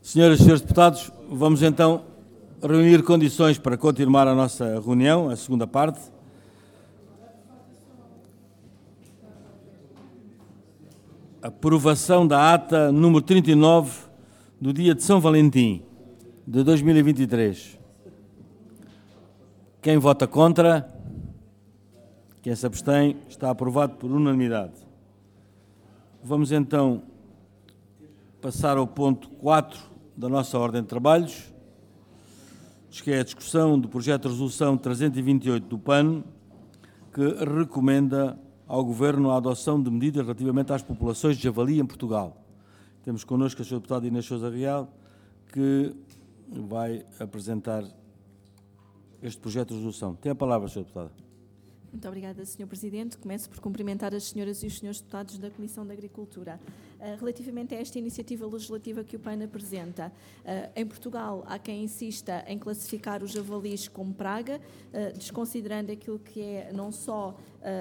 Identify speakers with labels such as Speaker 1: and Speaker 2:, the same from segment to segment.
Speaker 1: Senhoras e senhores deputados, vamos então reunir condições para continuar a nossa reunião, a segunda parte. Aprovação da ata número 39 do dia de São Valentim de 2023. Quem vota contra? Quem se abstém? Está aprovado por unanimidade. Vamos então passar ao ponto 4 da nossa ordem de trabalhos, que é a discussão do projeto de resolução 328 do PAN, que recomenda ao Governo a adoção de medidas relativamente às populações de javali em Portugal. Temos connosco a Sra. Deputada Inês Sousa Real, que vai apresentar este projeto de resolução. Tem a palavra, Sra. Deputada.
Speaker 2: Muito obrigada, Sr. Presidente. Começo por cumprimentar as senhoras e os senhores deputados da Comissão de Agricultura. Relativamente a esta iniciativa legislativa que o PAN apresenta, em Portugal há quem insista em classificar os javalis como praga, desconsiderando aquilo que é não só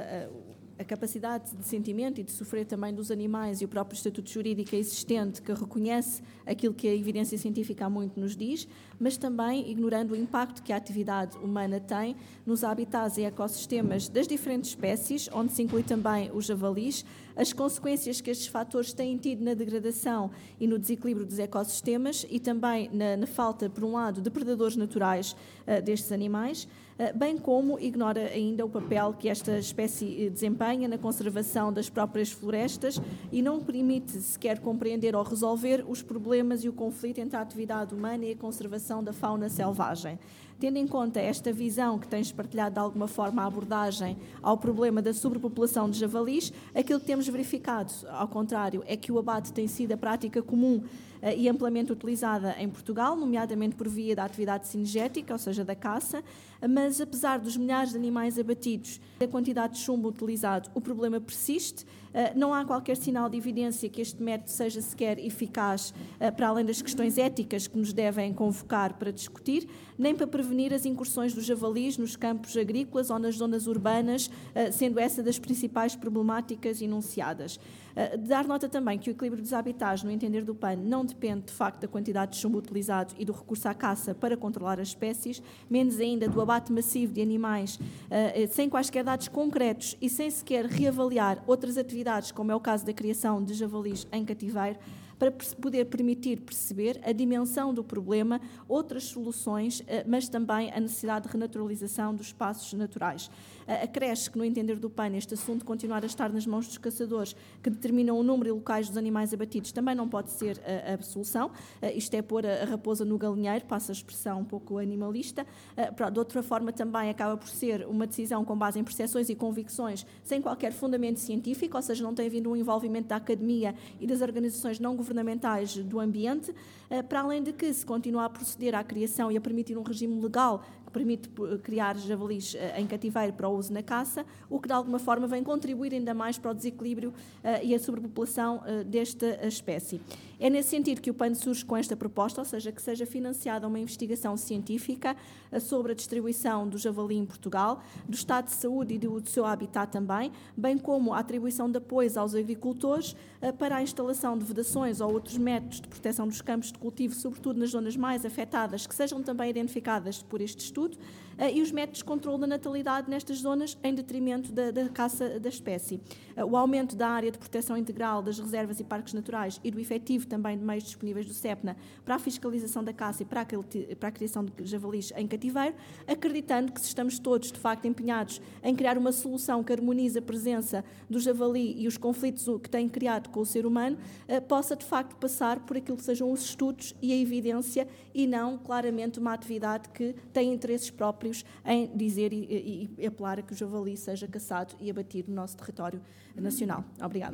Speaker 2: a capacidade de sentimento e de sofrer também dos animais e o próprio estatuto jurídico existente que reconhece aquilo que a evidência científica há muito nos diz, mas também ignorando o impacto que a atividade humana tem nos habitats e ecossistemas das diferentes espécies, onde se inclui também os javalis, as consequências que estes fatores têm tido na degradação e no desequilíbrio dos ecossistemas e também na falta, por um lado, de predadores naturais destes animais, bem como ignora ainda o papel que esta espécie desempenha na conservação das próprias florestas e não permite sequer compreender ou resolver os problemas e o conflito entre a atividade humana e a conservação da fauna selvagem. Tendo em conta esta visão que tens partilhado de alguma forma a abordagem ao problema da sobrepopulação de javalis, aquilo que temos verificado, ao contrário, é que o abate tem sido a prática comum e amplamente utilizada em Portugal, nomeadamente por via da atividade cinegética, ou seja, da caça, mas apesar dos milhares de animais abatidos e da quantidade de chumbo utilizado, o problema persiste. Não há qualquer sinal de evidência que este método seja sequer eficaz, para além das questões éticas que nos devem convocar para discutir, nem para prevenir as incursões dos javalis nos campos agrícolas ou nas zonas urbanas, sendo essa das principais problemáticas enunciadas. Dar nota também que o equilíbrio dos habitats, no entender do PAN, não depende de facto da quantidade de chumbo utilizado e do recurso à caça para controlar as espécies, menos ainda do abate massivo de animais, sem quaisquer dados concretos e sem sequer reavaliar outras atividades, como é o caso da criação de javalis em cativeiro, para poder permitir perceber a dimensão do problema, outras soluções, mas também a necessidade de renaturalização dos espaços naturais. Acresce que, no entender do PAN, este assunto continuar a estar nas mãos dos caçadores, que determinam o número e locais dos animais abatidos, também não pode ser a solução. Isto é pôr a raposa no galinheiro, passa a expressão um pouco animalista. De outra forma, também acaba por ser uma decisão com base em percepções e convicções, sem qualquer fundamento científico, ou seja, não tem havido um envolvimento da academia e das organizações não governamentais do ambiente, para além de que se continua a proceder à criação e a permitir um regime legal que permite criar javalis em cativeiro para o uso na caça, o que de alguma forma vem contribuir ainda mais para o desequilíbrio e a sobrepopulação desta espécie. É nesse sentido que o PAN surge com esta proposta, ou seja, que seja financiada uma investigação científica sobre a distribuição do javali em Portugal, do estado de saúde e do seu habitat também, bem como a atribuição de apoios aos agricultores para a instalação de vedações ou outros métodos de proteção dos campos de cultivo, sobretudo nas zonas mais afetadas, que sejam também identificadas por este estudo, e os métodos de controle da natalidade nestas zonas em detrimento da caça da espécie. O aumento da área de proteção integral das reservas e parques naturais e do efetivo também de meios disponíveis do CEPNA para a fiscalização da caça e para a criação de javalis em cativeiro, acreditando que se estamos todos, de facto, empenhados em criar uma solução que harmonize a presença do javali e os conflitos que tem criado com o ser humano, possa, de facto, passar por aquilo que sejam os estudos e a evidência e não, claramente, uma atividade que tem interesses próprios em dizer e apelar a que o javali seja caçado e abatido no nosso território nacional. Obrigada.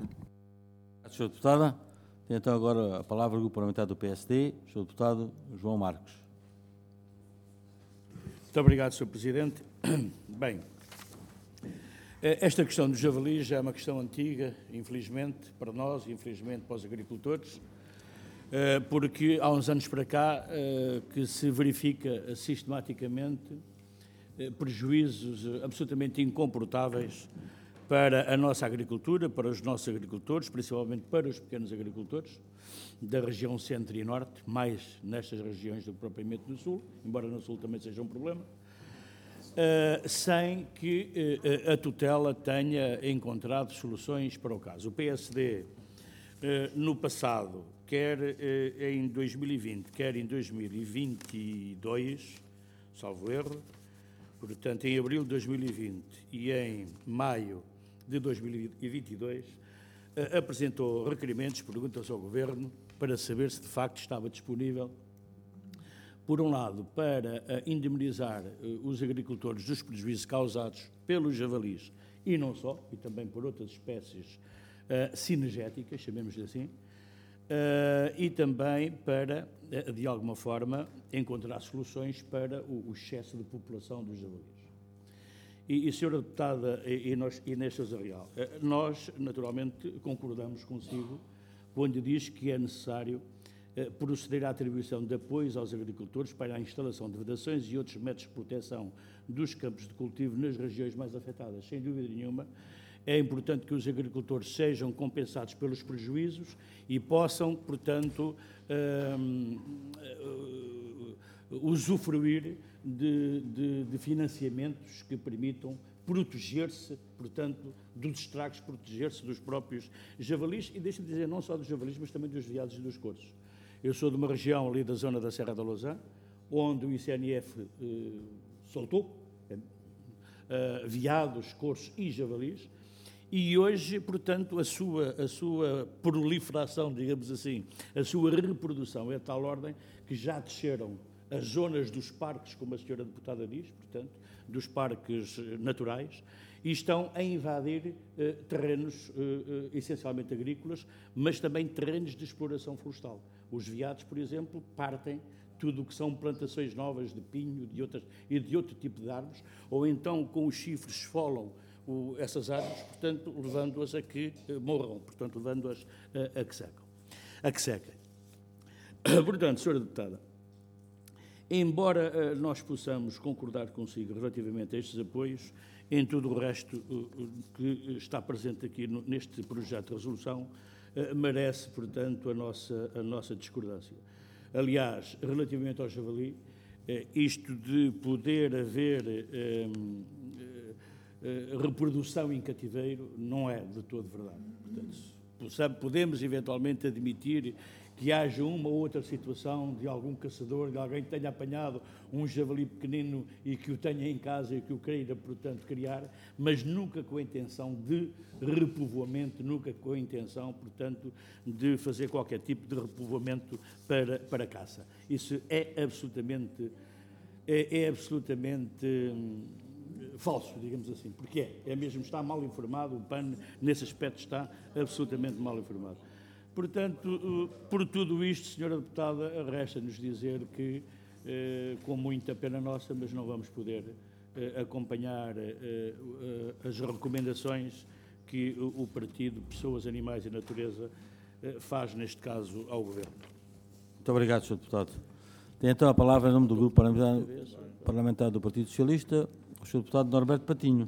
Speaker 1: Sra. Deputada. Tem então agora a palavra o Grupo Parlamentar do PSD, o Sr. Deputado João Marcos.
Speaker 3: Muito obrigado, Sr. Presidente. Bem, esta questão dos javalis já é uma questão antiga, infelizmente, para nós e infelizmente para os agricultores, porque há uns anos para cá que se verifica sistematicamente prejuízos absolutamente incomportáveis para a nossa agricultura, para os nossos agricultores, principalmente para os pequenos agricultores da região centro e norte, mais nestas regiões do que propriamente no sul, embora no sul também seja um problema, sem que a tutela tenha encontrado soluções para o caso. O PSD, no passado, quer em 2020, quer em 2022, salvo erro, portanto, em abril de 2020 e em maio de 2022, apresentou requerimentos, perguntas ao Governo, para saber se de facto estava disponível, por um lado, para indemnizar os agricultores dos prejuízos causados pelos javalis, e não só, e também por outras espécies cinegéticas, chamemos-lhe assim, e também para, de alguma forma, encontrar soluções para o excesso de população dos javalis. E Sra. Deputada Inês Sousa Real, nós, naturalmente, concordamos consigo quando diz que é necessário proceder à atribuição de apoios aos agricultores para a instalação de vedações e outros métodos de proteção dos campos de cultivo nas regiões mais afetadas. Sem dúvida nenhuma, é importante que os agricultores sejam compensados pelos prejuízos e possam, portanto, usufruir de financiamentos que permitam proteger-se, portanto, dos estragos, proteger-se dos próprios javalis, e deixe-me dizer, não só dos javalis, mas também dos veados e dos couros. Eu sou de uma região ali da zona da Serra da Lousã, onde o ICNF soltou veados, couros e javalis, e hoje, portanto, a sua proliferação, digamos assim, a sua reprodução é de tal ordem que já desceram as zonas dos parques, como a senhora deputada diz, portanto, dos parques naturais, e estão a invadir terrenos essencialmente agrícolas, mas também terrenos de exploração florestal. Os veados, por exemplo, partem tudo o que são plantações novas de pinho e de outro tipo de árvores, ou então com os chifres esfolam essas árvores, portanto, levando-as a que morram, portanto, levando-as a que sequem. Portanto, Sra. Deputada, embora nós possamos concordar consigo relativamente a estes apoios, em tudo o resto que está presente aqui neste projeto de resolução, merece, portanto, a nossa discordância. Aliás, relativamente ao javali, isto de poder haver reprodução em cativeiro não é de todo verdade. Portanto, podemos eventualmente admitir que haja uma ou outra situação de algum caçador, de alguém que tenha apanhado um javali pequenino e que o tenha em casa e que o queira, portanto, criar, mas nunca com a intenção de repovoamento, nunca com a intenção, portanto, de fazer qualquer tipo de repovoamento para caça. Isso é absolutamente falso, digamos assim, porque é mesmo, está mal informado, o PAN nesse aspecto está absolutamente mal informado. Portanto, por tudo isto, Sra. Deputada, resta-nos dizer que, com muita pena nossa, mas não vamos poder acompanhar as recomendações que o Partido Pessoas, Animais e Natureza faz, neste caso, ao Governo.
Speaker 1: Muito obrigado, Sr. Deputado. Tem então a palavra em nome do Grupo Parlamentar do Partido Socialista, o Sr. Deputado Norberto Patinho.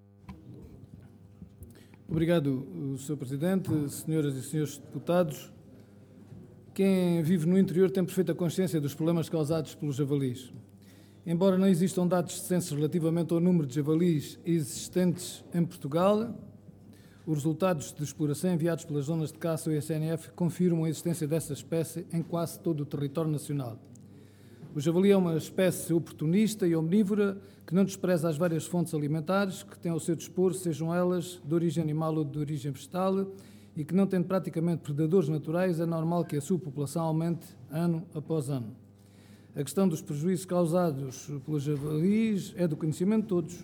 Speaker 4: Obrigado, Sr. Presidente, senhoras e senhores deputados. Quem vive no interior tem perfeita consciência dos problemas causados pelos javalis. Embora não existam dados censos relativamente ao número de javalis existentes em Portugal, os resultados de exploração enviados pelas zonas de caça ou ICNF confirmam a existência dessa espécie em quase todo o território nacional. O javali é uma espécie oportunista e omnívora que não despreza as várias fontes alimentares que tem ao seu dispor, sejam elas de origem animal ou de origem vegetal, e que não tendo praticamente predadores naturais, é normal que a sua população aumente ano após ano. A questão dos prejuízos causados pelos javalis é do conhecimento de todos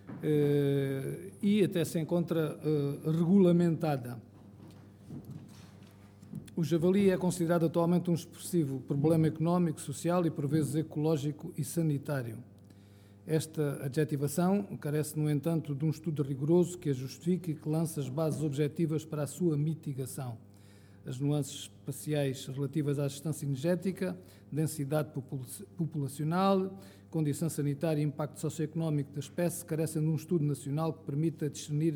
Speaker 4: e até se encontra regulamentada. O javali é considerado atualmente um expressivo problema económico, social e, por vezes, ecológico e sanitário. Esta adjetivação carece, no entanto, de um estudo rigoroso que a justifique e que lance as bases objetivas para a sua mitigação. As nuances espaciais relativas à gestão cinegética, densidade populacional, condição sanitária e impacto socioeconómico da espécie carecem de um estudo nacional que permita discernir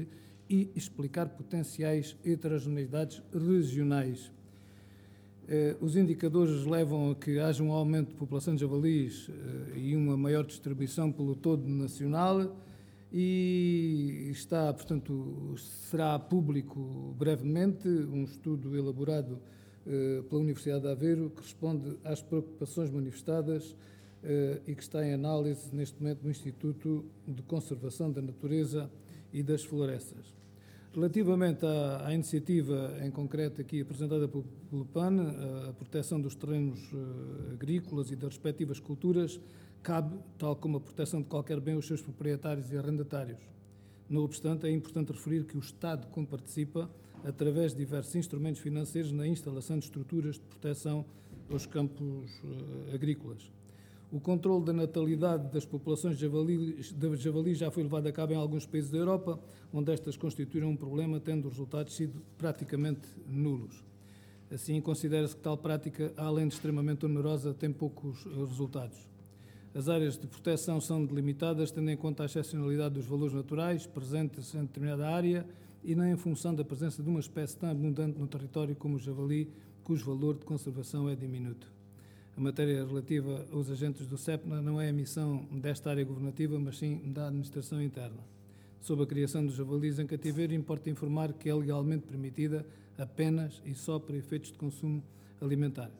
Speaker 4: e explicar potenciais heterogeneidades regionais. Os indicadores levam a que haja um aumento de população de javalis e uma maior distribuição pelo todo nacional e está, portanto, será público brevemente um estudo elaborado pela Universidade de Aveiro que responde às preocupações manifestadas e que está em análise neste momento no Instituto de Conservação da Natureza e das Florestas. Relativamente à iniciativa em concreto aqui apresentada pelo PAN, a proteção dos terrenos agrícolas e das respectivas culturas cabe, tal como a proteção de qualquer bem, aos seus proprietários e arrendatários. Não obstante, é importante referir que o Estado comparticipa, através de diversos instrumentos financeiros, na instalação de estruturas de proteção aos campos agrícolas. O controle da natalidade das populações de javali já foi levado a cabo em alguns países da Europa, onde estas constituíram um problema, tendo os resultados sido praticamente nulos. Assim, considera-se que tal prática, além de extremamente onerosa, tem poucos resultados. As áreas de proteção são delimitadas, tendo em conta a excepcionalidade dos valores naturais presentes em determinada área e não em função da presença de uma espécie tão abundante no território como o javali, cujo valor de conservação é diminuto. A matéria relativa aos agentes do CEPNA não é a missão desta área governativa, mas sim da administração interna. Sobre a criação dos javalis em cativeiro, importa informar que é legalmente permitida apenas e só para efeitos de consumo alimentar.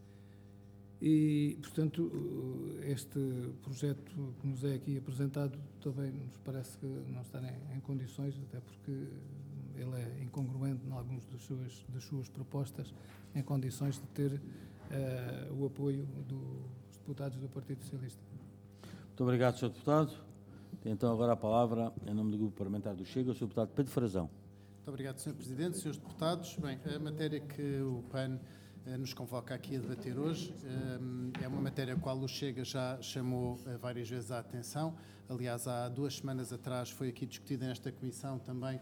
Speaker 4: E, portanto, este projeto que nos é aqui apresentado também nos parece que não está em condições, até porque ele é incongruente em algumas das suas propostas, em condições de ter o apoio dos deputados do Partido Socialista.
Speaker 1: Muito obrigado, Sr. Deputado. Tem então agora a palavra, em nome do Grupo Parlamentar do Chega, o Sr. Deputado Pedro Frazão.
Speaker 5: Muito obrigado, Sr. Presidente, Srs. Deputados. Bem, a matéria que o PAN nos convoca aqui a debater hoje é uma matéria a qual o Chega já chamou várias vezes a atenção. Aliás, há 2 semanas atrás foi aqui discutida nesta comissão também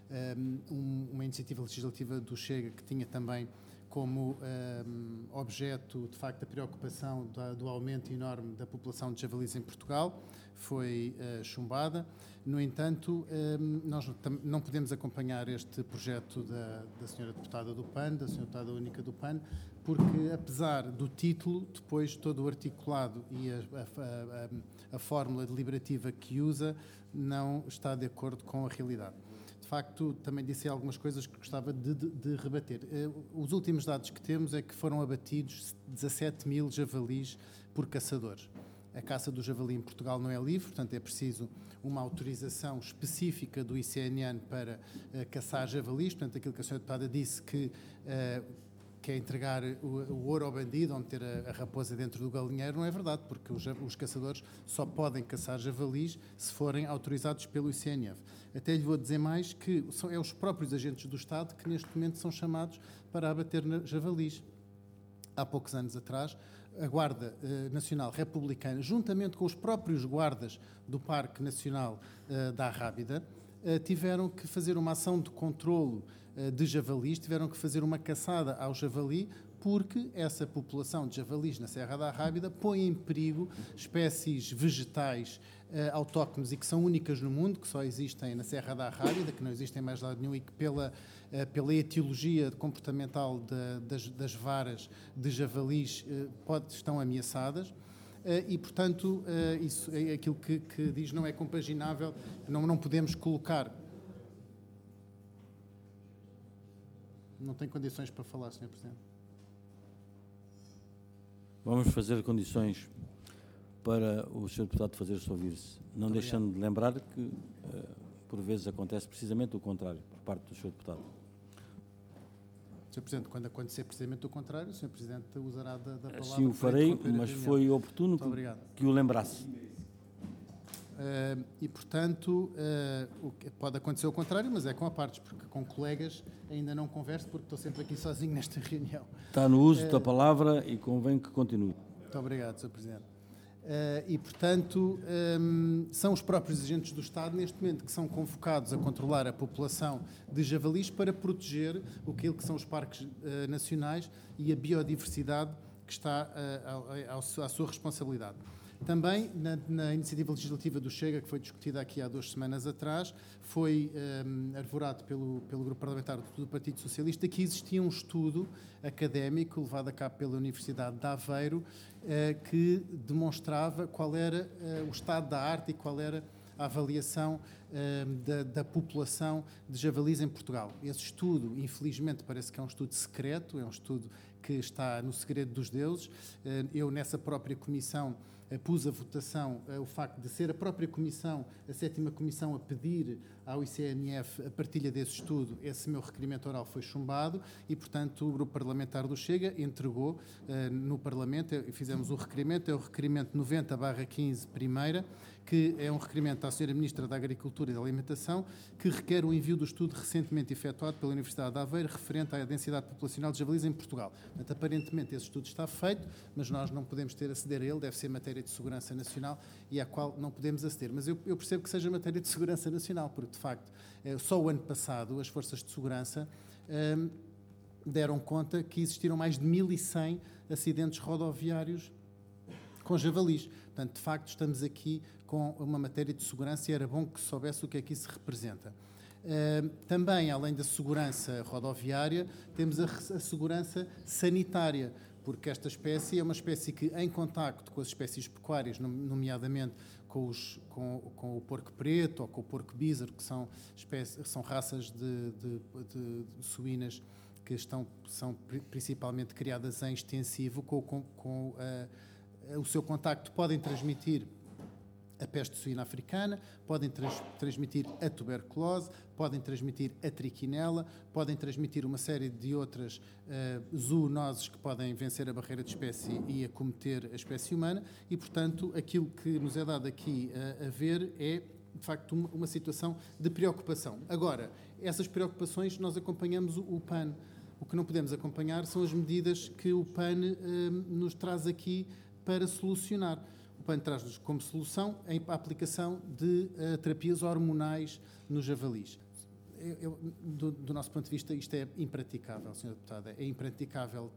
Speaker 5: uma iniciativa legislativa do Chega que tinha também como objeto, de facto, a preocupação do aumento enorme da população de javalis em Portugal, foi chumbada. No entanto, nós não podemos acompanhar este projeto da senhora deputada do PAN, da senhora deputada única do PAN, porque, apesar do título, depois todo o articulado e a fórmula deliberativa que usa não está de acordo com a realidade. De facto, também disse algumas coisas que gostava de rebater. Os últimos dados que temos é que foram abatidos 17.000 javalis por caçadores. A caça do javali em Portugal não é livre, portanto é preciso uma autorização específica do ICNN para caçar javalis. Portanto, aquilo que a senhora deputada disse que é entregar o ouro ao bandido, onde ter a raposa dentro do galinheiro, não é verdade, porque os caçadores só podem caçar javalis se forem autorizados pelo ICNF. Até lhe vou dizer mais que são os próprios agentes do Estado que neste momento são chamados para abater javalis. Há poucos anos atrás, a Guarda Nacional Republicana, juntamente com os próprios guardas do Parque Nacional da Arrábida, tiveram que fazer uma ação de controlo de javalis, tiveram que fazer uma caçada ao javali, porque essa população de javalis na Serra da Arrábida põe em perigo espécies vegetais autóctones e que são únicas no mundo, que só existem na Serra da Arrábida, que não existem mais lado nenhum e que pela etiologia comportamental das varas de javalis estão ameaçadas. E, portanto, isso é aquilo que diz não é compaginável, não podemos colocar. Não tem condições para falar, Sr. Presidente.
Speaker 1: Vamos fazer condições para o Sr. Deputado fazer-se ouvir-se, não deixando de lembrar que, por vezes, acontece precisamente o contrário, por parte do Sr. Deputado.
Speaker 5: Sr. Presidente, quando acontecer precisamente o contrário, o Sr. Presidente usará da palavra.
Speaker 1: Assim o farei, mas foi oportuno que o lembrasse.
Speaker 5: E, portanto, pode acontecer o contrário, mas é com a partes, porque com colegas ainda não converso, porque estou sempre aqui sozinho nesta reunião.
Speaker 1: Está no uso da palavra e convém que continue.
Speaker 5: Muito obrigado, Sr. Presidente. E, portanto, são os próprios agentes do Estado, neste momento, que são convocados a controlar a população de javalis para proteger aquilo que são os parques nacionais e a biodiversidade que está à sua responsabilidade. Também, na iniciativa legislativa do Chega, que foi discutida aqui há 2 semanas atrás, foi arvorado pelo Grupo Parlamentar do Partido Socialista que existia um estudo académico levado a cabo pela Universidade de Aveiro que demonstrava qual era o estado da arte e qual era a avaliação da população de javalis em Portugal. Esse estudo, infelizmente, parece que é um estudo secreto, é um estudo que está no segredo dos deuses. Eu, nessa própria comissão, pus a votação o facto de ser a própria comissão, a 7ª comissão, a pedir ao ICNF a partilha desse estudo. Esse meu requerimento oral foi chumbado e, portanto, o Grupo Parlamentar do Chega entregou no Parlamento, fizemos o requerimento, é o requerimento 90/15 primeira, que é um requerimento à Sra. Ministra da Agricultura e da Alimentação, que requer o envio do estudo recentemente efetuado pela Universidade de Aveiro, referente à densidade populacional de javalis em Portugal. Portanto, aparentemente esse estudo está feito, mas nós não podemos ter aceder a ele, deve ser matéria de segurança nacional e à qual não podemos aceder. Mas eu percebo que seja matéria de segurança nacional, porque, de facto, só o ano passado as forças de segurança deram conta que existiram mais de 1.100 acidentes rodoviários com javalis. Portanto, de facto, estamos aqui com uma matéria de segurança e era bom que soubesse o que é que isso representa. Também, além da segurança rodoviária, temos a segurança sanitária, porque esta espécie é uma espécie que, em contacto com as espécies pecuárias, nomeadamente com o porco preto ou com o porco bízaro, que são raças de suínas que são principalmente criadas em extensivo, o seu contacto podem transmitir a peste suína africana, podem transmitir a tuberculose, podem transmitir a triquinela, podem transmitir uma série de outras zoonoses que podem vencer a barreira de espécie e acometer a espécie humana e, portanto, aquilo que nos é dado aqui a ver é, de facto, uma situação de preocupação. Agora, essas preocupações nós acompanhamos o PAN. O que não podemos acompanhar são as medidas que o PAN nos traz aqui para solucionar. O PAN traz-nos como solução a aplicação de terapias hormonais nos javalis. Do nosso ponto de vista, isto é impraticável, Sra. Deputada. É impraticável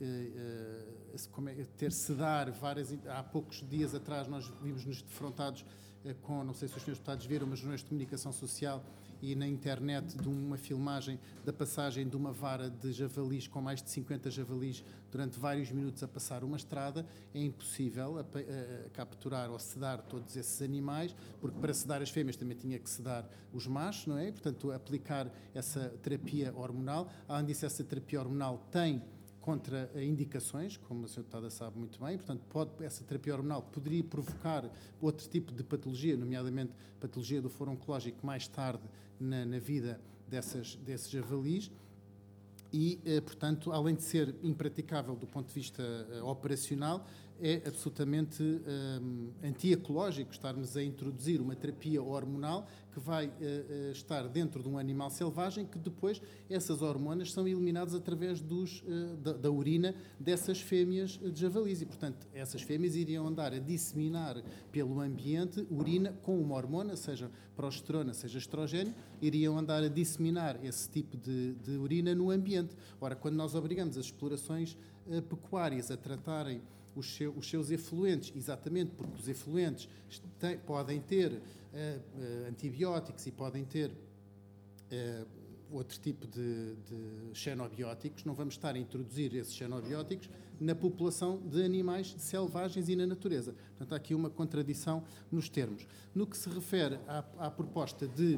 Speaker 5: sedar várias... Há poucos dias atrás nós vimos-nos defrontados com, não sei se os Srs. Deputados viram, mas nos meios de comunicação social e na internet, de uma filmagem da passagem de uma vara de javalis com mais de 50 javalis durante vários minutos a passar uma estrada. É impossível capturar ou sedar todos esses animais, porque para sedar as fêmeas também tinha que sedar os machos, não é? E, portanto, aplicar essa terapia hormonal. Além disso, essa terapia hormonal tem contraindicações, como a Sra. Deputada sabe muito bem, portanto, essa terapia hormonal poderia provocar outro tipo de patologia, nomeadamente patologia do foro oncológico mais tarde na vida desses javalis e, portanto, além de ser impraticável do ponto de vista operacional, é absolutamente antiecológico estarmos a introduzir uma terapia hormonal que vai estar dentro de um animal selvagem, que depois essas hormonas são eliminadas através da urina dessas fêmeas de javalis. E, portanto, essas fêmeas iriam andar a disseminar pelo ambiente urina com uma hormona, seja progesterona, seja estrogênio, iriam andar a disseminar esse tipo de urina no ambiente. Ora, quando nós obrigamos as explorações pecuárias a tratarem os seus efluentes, exatamente porque os efluentes podem ter antibióticos e podem ter outro tipo de xenobióticos, não vamos estar a introduzir esses xenobióticos na população de animais selvagens e na natureza. Portanto, há aqui uma contradição nos termos. No que se refere à proposta de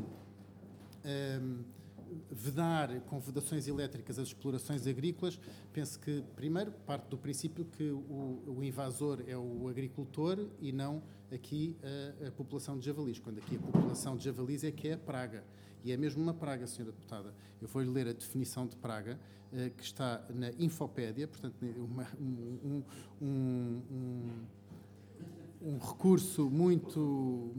Speaker 5: vedar com vedações elétricas as explorações agrícolas, penso que, primeiro, parte do princípio que o invasor é o agricultor e não aqui a população de javalis, quando aqui a população de javalis é que é a praga. E é mesmo uma praga, Sra. Deputada. Eu vou-lhe ler a definição de praga, que está na Infopédia, portanto, um recurso muito...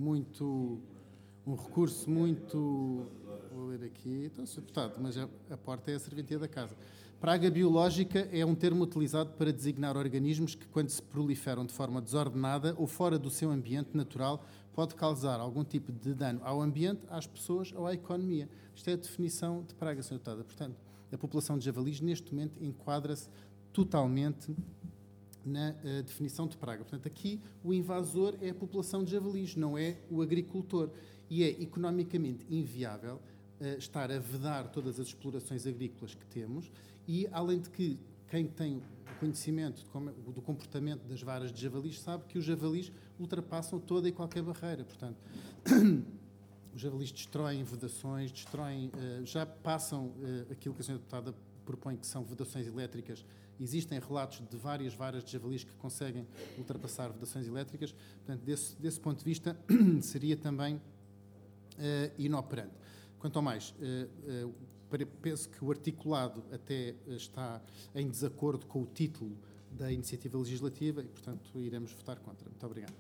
Speaker 5: Vou ler aqui, então, Sr. Deputado, mas a porta é a serventia da casa. Praga biológica é um termo utilizado para designar organismos que, quando se proliferam de forma desordenada ou fora do seu ambiente natural, pode causar algum tipo de dano ao ambiente, às pessoas ou à economia. Isto é a definição de praga, Sra. Deputada. Portanto, a população de javalis, neste momento, enquadra-se totalmente na definição de praga. Portanto, aqui o invasor é a população de javalis, não é o agricultor. E é economicamente inviável estar a vedar todas as explorações agrícolas que temos e, além de que, quem tem conhecimento do comportamento das varas de javalis sabe que os javalis ultrapassam toda e qualquer barreira. Portanto, os javalis destroem vedações, já passam aquilo que a senhora deputada propõe, que são vedações elétricas. Existem relatos de várias varas de javalis que conseguem ultrapassar vedações elétricas. Portanto, desse ponto de vista, seria também inoperante. Quanto ao mais, penso que o articulado até está em desacordo com o título da iniciativa legislativa e, portanto, iremos votar contra. Muito obrigado.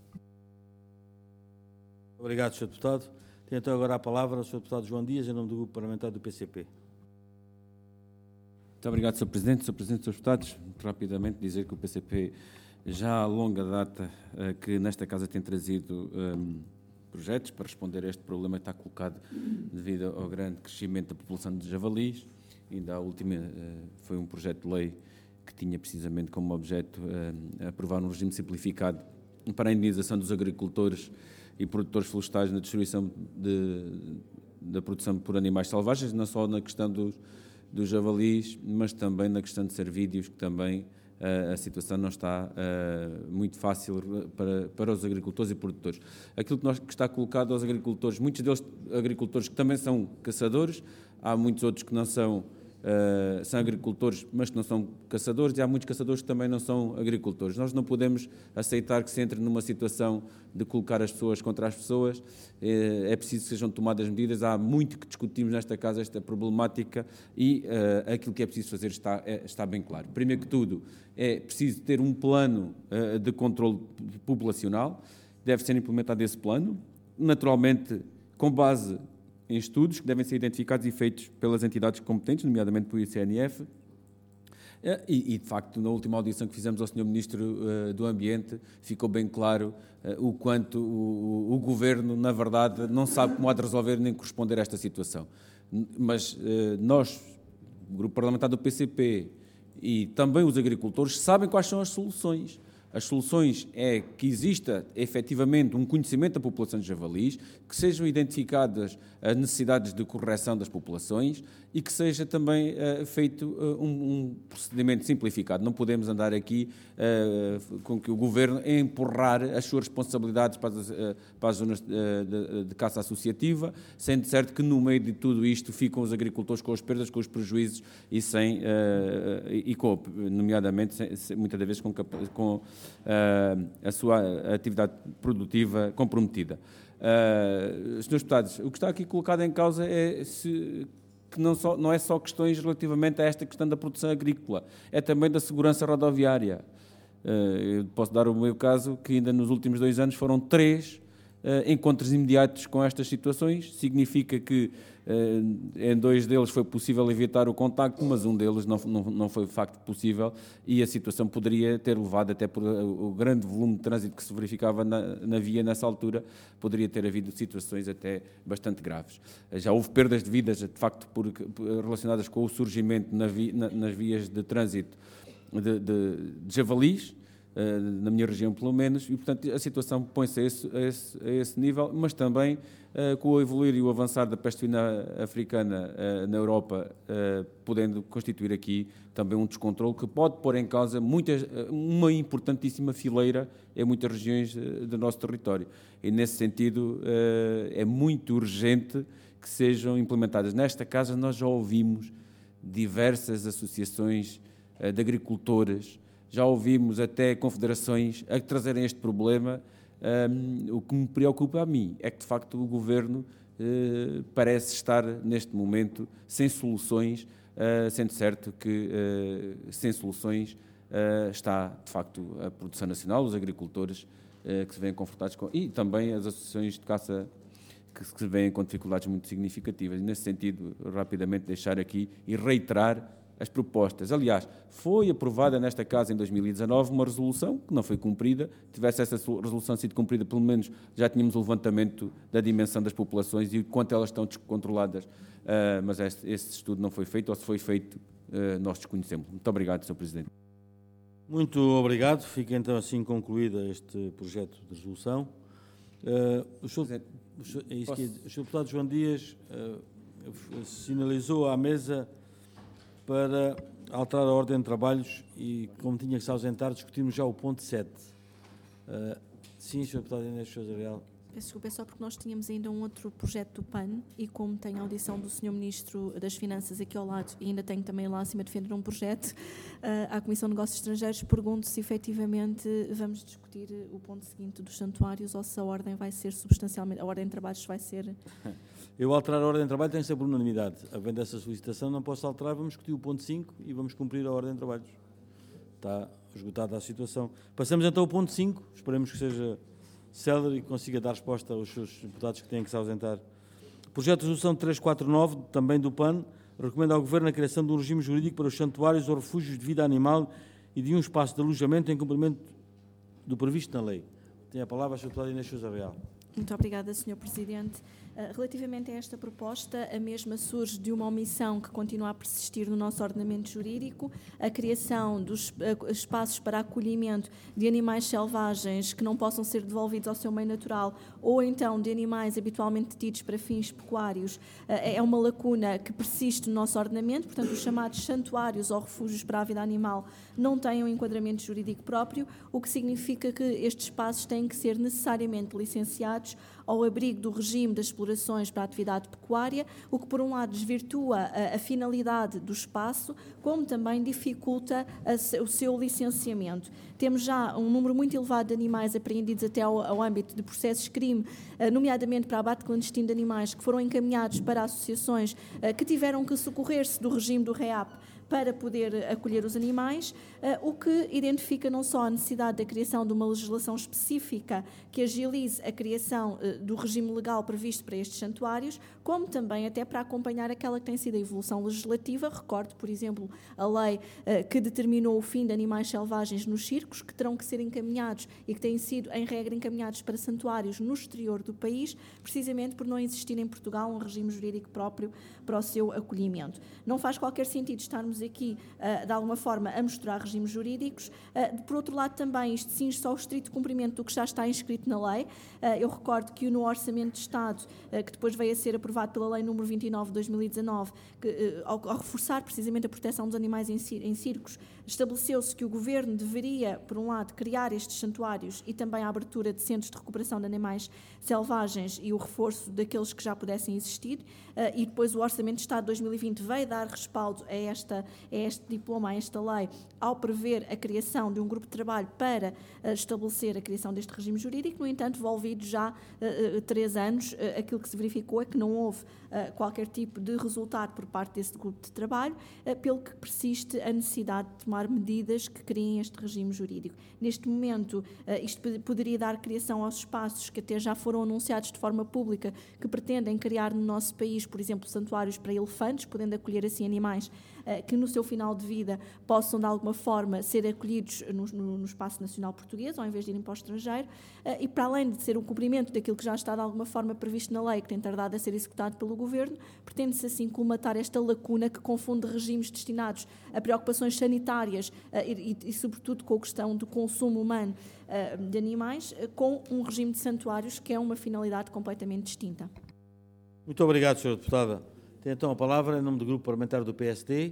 Speaker 1: Obrigado, Sr. Deputado. Tem então agora a palavra o Sr. Deputado João Dias, em nome do Grupo Parlamentar do PCP.
Speaker 6: Muito obrigado, Sr. Presidente. Sr. Presidente, Srs. Deputados, rapidamente dizer que o PCP já há longa data que nesta Casa tem trazido projetos para responder a este problema que está colocado devido ao grande crescimento da população de javalis. Ainda a última foi um projeto de lei que tinha precisamente como objeto aprovar um regime simplificado para a indenização dos agricultores e produtores florestais na destruição da produção por animais selvagens, não só na questão dos javalis, mas também na questão de cervídeos, que também a situação não está muito fácil para os agricultores e produtores. Aquilo que está colocado aos agricultores, muitos deles agricultores que também são caçadores, há muitos outros que não são agricultores, mas que não são caçadores, e há muitos caçadores que também não são agricultores. Nós não podemos aceitar que se entre numa situação de colocar as pessoas contra as pessoas. É preciso que sejam tomadas medidas. Há muito que discutimos nesta casa esta problemática e aquilo que é preciso fazer está bem claro. Primeiro que tudo, é preciso ter um plano de controle populacional. Deve ser implementado esse plano, naturalmente com base em estudos que devem ser identificados e feitos pelas entidades competentes, nomeadamente pelo ICNF, e, de facto, na última audição que fizemos ao Sr. Ministro do Ambiente, ficou bem claro o quanto o Governo, na verdade, não sabe como há de resolver nem corresponder a esta situação. Mas nós, o Grupo Parlamentar do PCP e também os agricultores, sabem quais são as soluções. As soluções é que exista efetivamente um conhecimento da população de javalis, que sejam identificadas as necessidades de correção das populações e que seja também feito um procedimento simplificado. Não podemos andar aqui com que o Governo empurrar as suas responsabilidades para as zonas de caça associativa, sendo certo que no meio de tudo isto ficam os agricultores com as perdas, com os prejuízos nomeadamente, muitas das vezes com a sua atividade produtiva comprometida. Senhores deputados, o que está aqui colocado em causa é que não é só questões relativamente a esta questão da produção agrícola, é também da segurança rodoviária. Eu posso dar o meu caso, que ainda nos últimos 2 anos foram 3 encontros imediatos com estas situações. Significa que em 2 deles foi possível evitar o contacto, mas um deles não foi de facto possível, e a situação poderia ter levado, até por o grande volume de trânsito que se verificava na via nessa altura, poderia ter havido situações até bastante graves. Já houve perdas de vidas, de facto, relacionadas com o surgimento nas vias de trânsito de javalis, na minha região pelo menos, e portanto a situação põe-se a esse nível, mas também com o evoluir e o avançar da peste suína africana na Europa, podendo constituir aqui também um descontrole que pode pôr em causa uma importantíssima fileira em muitas regiões do nosso território. E nesse sentido é muito urgente que sejam implementadas. Nesta casa nós já ouvimos diversas associações de agricultores, já ouvimos até confederações a trazerem este problema. O que me preocupa a mim é que, de facto, o Governo parece estar, neste momento, sem soluções, sendo certo que sem soluções está, de facto, a produção nacional, os agricultores que se veem confrontados com... E também as associações de caça que se veem com dificuldades muito significativas. Nesse sentido, rapidamente deixar aqui e reiterar as propostas. Aliás, foi aprovada nesta Casa em 2019 uma resolução que não foi cumprida. Tivesse essa resolução sido cumprida, pelo menos já tínhamos o levantamento da dimensão das populações e quanto elas estão descontroladas. Mas esse estudo não foi feito, ou se foi feito, nós desconhecemos. Muito obrigado, Sr. Presidente.
Speaker 1: Muito obrigado. Fica então assim concluída este projeto de resolução. O Sr. Deputado João Dias sinalizou à mesa para alterar a ordem de trabalhos e, como tinha que se ausentar, discutimos já o ponto 7. Sim, Sr. Deputado Inês Sousa Real.
Speaker 2: Peço desculpa, é só porque nós tínhamos ainda um outro projeto do PAN e como tenho a audição do Sr. Ministro das Finanças aqui ao lado e ainda tenho também lá acima de defender um projeto à Comissão de Negócios Estrangeiros, pergunto se efetivamente vamos discutir o ponto seguinte dos santuários ou se a ordem vai ser substancialmente, a ordem de trabalhos vai ser...
Speaker 1: Eu alterar a ordem de trabalho tem que ser por unanimidade. Havendo essa solicitação, não posso alterar, vamos discutir o ponto 5 e vamos cumprir a ordem de trabalhos. Está esgotada a situação. Passamos então ao ponto 5, esperemos que seja célere e consiga dar resposta aos seus deputados que têm que se ausentar. Projeto de resolução 349, também do PAN, recomenda ao Governo a criação de um regime jurídico para os santuários ou refúgios de vida animal e de um espaço de alojamento em cumprimento do previsto na lei. Tem a palavra a Sra. Deputada Inês Sousa Real.
Speaker 2: Muito obrigada, Sr. Presidente. Relativamente a esta proposta, a mesma surge de uma omissão que continua a persistir no nosso ordenamento jurídico, a criação dos espaços para acolhimento de animais selvagens que não possam ser devolvidos ao seu meio natural ou então de animais habitualmente detidos para fins pecuários, é uma lacuna que persiste no nosso ordenamento, portanto os chamados santuários ou refúgios para a vida animal não têm um enquadramento jurídico próprio, o que significa que estes espaços têm que ser necessariamente licenciados ao abrigo do regime das explorações para a atividade pecuária, o que por um lado desvirtua a finalidade do espaço, como também dificulta o seu licenciamento. Temos já um número muito elevado de animais apreendidos até ao âmbito de processos de crime, nomeadamente para abate clandestino de animais, que foram encaminhados para associações que tiveram que socorrer-se do regime do REAP para poder acolher os animais, o que identifica não só a necessidade da criação de uma legislação específica que agilize a criação do regime legal previsto para estes santuários, como também até para acompanhar aquela que tem sido a evolução legislativa. Recordo, por exemplo, a lei que determinou o fim de animais selvagens nos circos, que terão que ser encaminhados e que têm sido, em regra, encaminhados para santuários no exterior do país, precisamente por não existir em Portugal um regime jurídico próprio para o seu acolhimento. Não faz qualquer sentido estarmos aqui, de alguma forma, a misturar regimes jurídicos. Por outro lado, também, isto cinge só o estrito cumprimento do que já está inscrito na lei. Eu recordo que no Orçamento de Estado, que depois veio a ser aprovado pela Lei número 29 de 2019, que, ao reforçar precisamente a proteção dos animais em circos, estabeleceu-se que o Governo deveria, por um lado, criar estes santuários e também a abertura de centros de recuperação de animais selvagens e o reforço daqueles que já pudessem existir, e depois o Orçamento de Estado de 2020 veio dar respaldo a este diploma, a esta lei, ao prever a criação de um grupo de trabalho para estabelecer a criação deste regime jurídico. No entanto, envolvido já 3 anos, aquilo que se verificou é que não houve qualquer tipo de resultado por parte desse grupo de trabalho, pelo que persiste a necessidade de tomar medidas que criem este regime jurídico. Neste momento, isto poderia dar criação aos espaços que até já foram anunciados de forma pública, que pretendem criar no nosso país, por exemplo, santuários para elefantes, podendo acolher assim animais que no seu final de vida possam de alguma forma ser acolhidos no espaço nacional português, ao invés de irem para o estrangeiro, e para além de ser o cumprimento daquilo que já está de alguma forma previsto na lei, que tem tardado a ser executado pelo Governo, pretende-se assim colmatar esta lacuna que confunde regimes destinados a preocupações sanitárias e sobretudo com a questão do consumo humano de animais, com um regime de santuários que é uma finalidade completamente distinta.
Speaker 1: Muito obrigado, Sra. Deputada. Tem então a palavra, em nome do Grupo Parlamentar do PSD,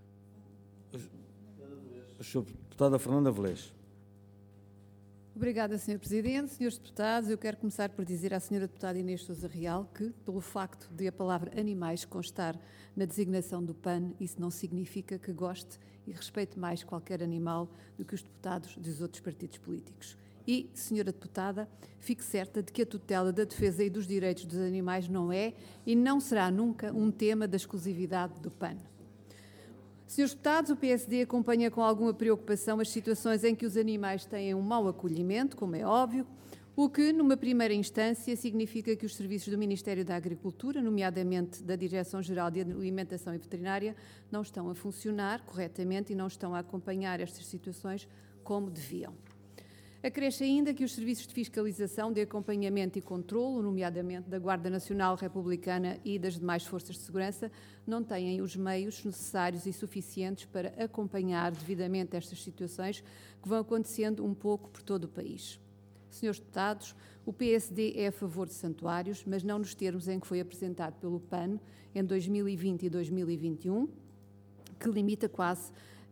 Speaker 1: a Sra. Deputada Fernanda Velez.
Speaker 7: Obrigada, Sr. Presidente. Senhores deputados, eu quero começar por dizer à Sra. Deputada Inês Sousa Real que, pelo facto de a palavra animais constar na designação do PAN, isso não significa que goste e respeite mais qualquer animal do que os deputados dos outros partidos políticos. E, Sra. Deputada, fique certa de que a tutela da defesa e dos direitos dos animais não é e não será nunca um tema da exclusividade do PAN. Senhores deputados, o PSD acompanha com alguma preocupação as situações em que os animais têm um mau acolhimento, como é óbvio, o que, numa primeira instância, significa que os serviços do Ministério da Agricultura, nomeadamente da Direção-Geral de Alimentação e Veterinária, não estão a funcionar corretamente e não estão a acompanhar estas situações como deviam. Acresce ainda que os serviços de fiscalização, de acompanhamento e controlo, nomeadamente da Guarda Nacional Republicana e das demais forças de segurança, não têm os meios necessários e suficientes para acompanhar devidamente estas situações que vão acontecendo um pouco por todo o país. Senhores deputados, o PSD é a favor de santuários, mas não nos termos em que foi apresentado pelo PAN em 2020 e 2021, que limita quase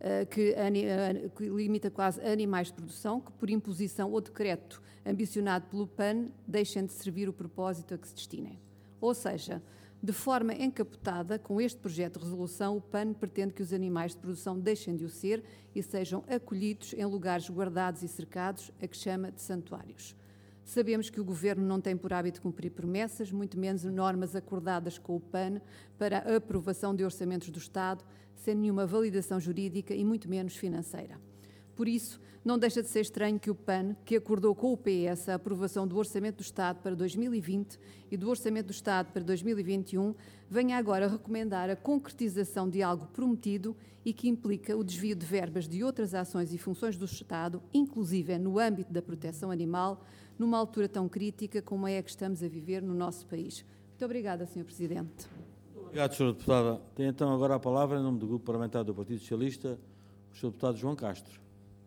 Speaker 7: animais de produção que, por imposição ou decreto ambicionado pelo PAN, deixem de servir o propósito a que se destinem. Ou seja, de forma encapotada, com este projeto de resolução, o PAN pretende que os animais de produção deixem de o ser e sejam acolhidos em lugares guardados e cercados, a que chama de santuários. Sabemos que o Governo não tem por hábito cumprir promessas, muito menos normas acordadas com o PAN para a aprovação de orçamentos do Estado, sem nenhuma validação jurídica e muito menos financeira. Por isso, não deixa de ser estranho que o PAN, que acordou com o PS a aprovação do Orçamento do Estado para 2020 e do Orçamento do Estado para 2021, venha agora recomendar a concretização de algo prometido e que implica o desvio de verbas de outras ações e funções do Estado, inclusive no âmbito da proteção animal, numa altura tão crítica como é a que estamos a viver no nosso país. Muito obrigada, Sr. Presidente.
Speaker 1: Obrigado, Sra. Deputada. Tem então agora a palavra, em nome do Grupo Parlamentar do Partido Socialista, o Sr. Deputado João Castro.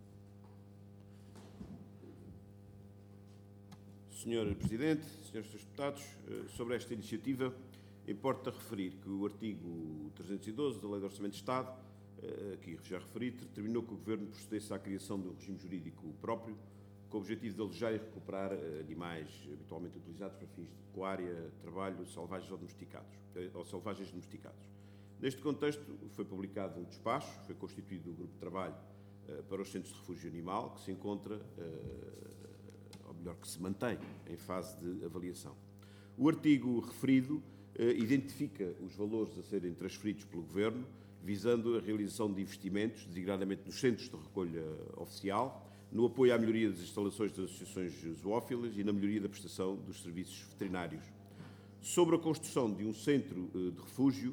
Speaker 8: Sr. Presidente, Srs. Deputados, sobre esta iniciativa, importa referir que o artigo 312 da Lei de Orçamento de Estado, aqui já referi, determinou que o Governo procedesse à criação de um regime jurídico próprio, com o objetivo de alojar e recuperar animais habitualmente utilizados para fins de pecuária, trabalho, selvagens domesticados. Neste contexto, foi publicado um despacho, foi constituído um grupo de trabalho para os centros de refúgio animal, que se encontra, ou melhor, que se mantém em fase de avaliação. O artigo referido identifica os valores a serem transferidos pelo Governo, visando a realização de investimentos, designadamente nos centros de recolha oficial, no apoio à melhoria das instalações das associações zoófilas e na melhoria da prestação dos serviços veterinários. Sobre a construção de um centro de refúgio,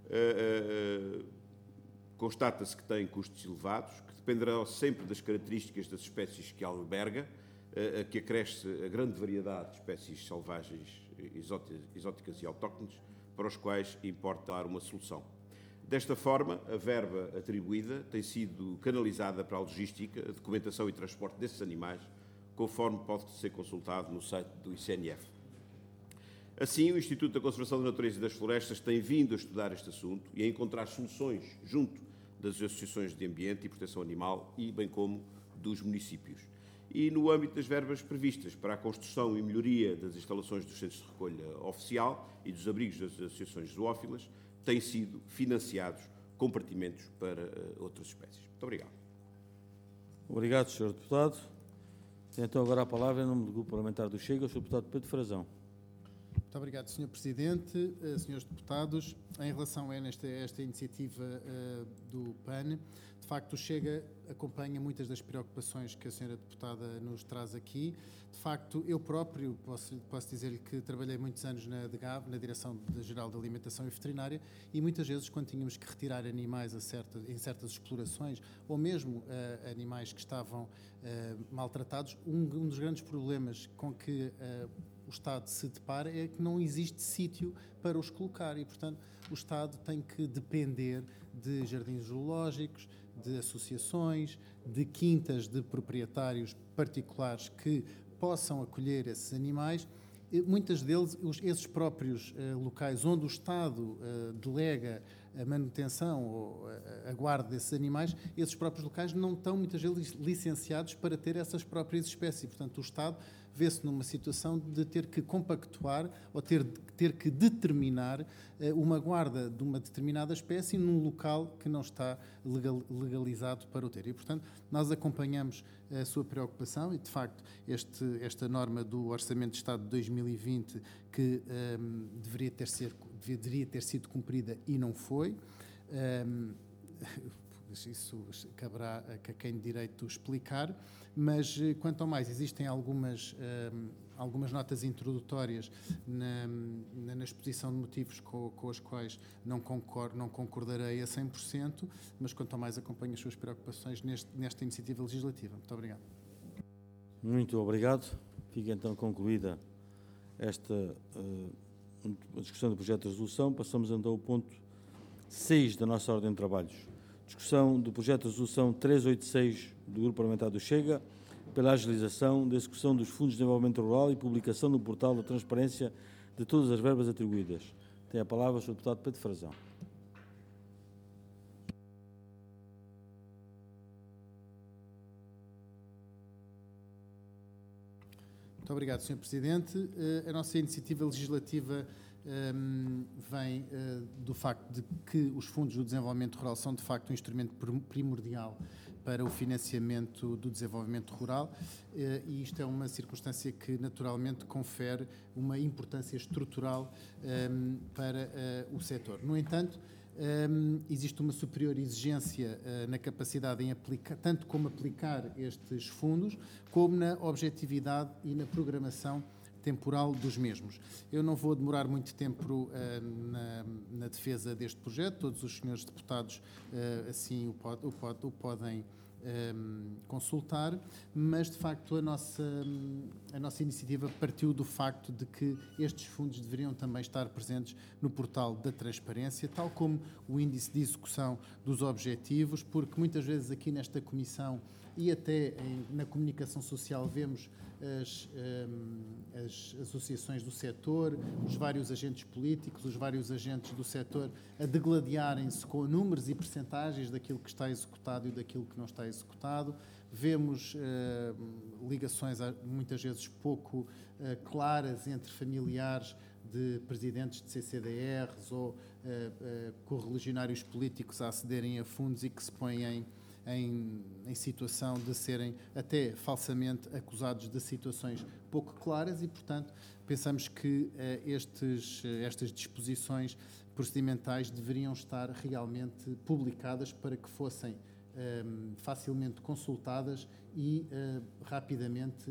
Speaker 8: constata-se que tem custos elevados, que dependerão sempre das características das espécies que alberga, que acresce a grande variedade de espécies selvagens, exóticas e autóctones, para os quais importa dar uma solução. Desta forma, a verba atribuída tem sido canalizada para a logística, a documentação e transporte desses animais, conforme pode ser consultado no site do ICNF. Assim, o Instituto da Conservação da Natureza e das Florestas tem vindo a estudar este assunto e a encontrar soluções junto das associações de ambiente e proteção animal e bem como dos municípios. E no âmbito das verbas previstas para a construção e melhoria das instalações dos centros de recolha oficial e dos abrigos das associações zoófilas, têm sido financiados compartimentos para outras espécies. Muito obrigado.
Speaker 1: Obrigado, Sr. Deputado. Tem então agora a palavra, em nome do Grupo Parlamentar do Chega, o Sr. Deputado Pedro Frazão.
Speaker 5: Muito obrigado, Sr. Presidente, Srs. Deputados. Em relação a esta iniciativa do PAN, de facto, o Chega acompanha muitas das preocupações que a Sra. Deputada nos traz aqui. De facto, eu próprio posso dizer-lhe que trabalhei muitos anos na DGAV, na Direção-Geral de Alimentação e Veterinária, e muitas vezes, quando tínhamos que retirar animais em certas explorações, ou mesmo animais que estavam maltratados, um dos grandes problemas com que o Estado se depara é que não existe sítio para os colocar e, portanto, o Estado tem que depender de jardins zoológicos, de associações, de quintas de proprietários particulares que possam acolher esses animais. Muitas deles, esses próprios locais onde o Estado delega a manutenção ou a guarda desses animais, esses próprios locais não estão muitas vezes licenciados para ter essas próprias espécies. Portanto, o Estado vê-se numa situação de ter que compactuar ou ter que determinar uma guarda de uma determinada espécie num local que não está legalizado para o ter. E, portanto, nós acompanhamos a sua preocupação e, de facto, esta norma do Orçamento de Estado de 2020 que deveria ter sido cumprida e não foi. Isso caberá a quem de direito explicar, mas, quanto ao mais, existem algumas notas introdutórias na exposição de motivos com as quais não concordarei a 100%, mas, quanto ao mais, acompanho as suas preocupações nesta iniciativa legislativa. Muito obrigado.
Speaker 1: Muito obrigado. Fica então concluída esta a discussão do projeto de resolução. Passamos então ao ponto 6 da nossa ordem de trabalhos. Discussão do projeto de resolução 386 do Grupo Parlamentar do Chega pela agilização da execução dos Fundos de Desenvolvimento Rural e publicação no portal da transparência de todas as verbas atribuídas. Tem a palavra o Sr. Deputado Pedro Frazão.
Speaker 5: Muito obrigado, Sr. Presidente. A nossa iniciativa legislativa vem do facto de que os fundos do desenvolvimento rural são, de facto, um instrumento primordial para o financiamento do desenvolvimento rural e isto é uma circunstância que, naturalmente, confere uma importância estrutural para o setor. No entanto, existe uma superior exigência na capacidade em aplicar, tanto como aplicar estes fundos, como na objetividade e na programação temporal dos mesmos. Eu não vou demorar muito tempo na defesa deste projeto, todos os senhores deputados assim o podem consultar, mas de facto a nossa iniciativa partiu do facto de que estes fundos deveriam também estar presentes no portal da transparência, tal como o índice de execução dos objetivos, porque muitas vezes aqui nesta comissão e até na comunicação social vemos as associações do setor, os vários agentes políticos, os vários agentes do setor a degladiarem-se com números e percentagens daquilo que está executado e daquilo que não está executado. Vemos ligações muitas vezes pouco claras entre familiares de presidentes de CCDRs ou correligionários políticos a acederem a fundos e que se põem em situação de serem até falsamente acusados de situações pouco claras e, portanto, pensamos que estas disposições procedimentais deveriam estar realmente publicadas para que fossem facilmente consultadas e rapidamente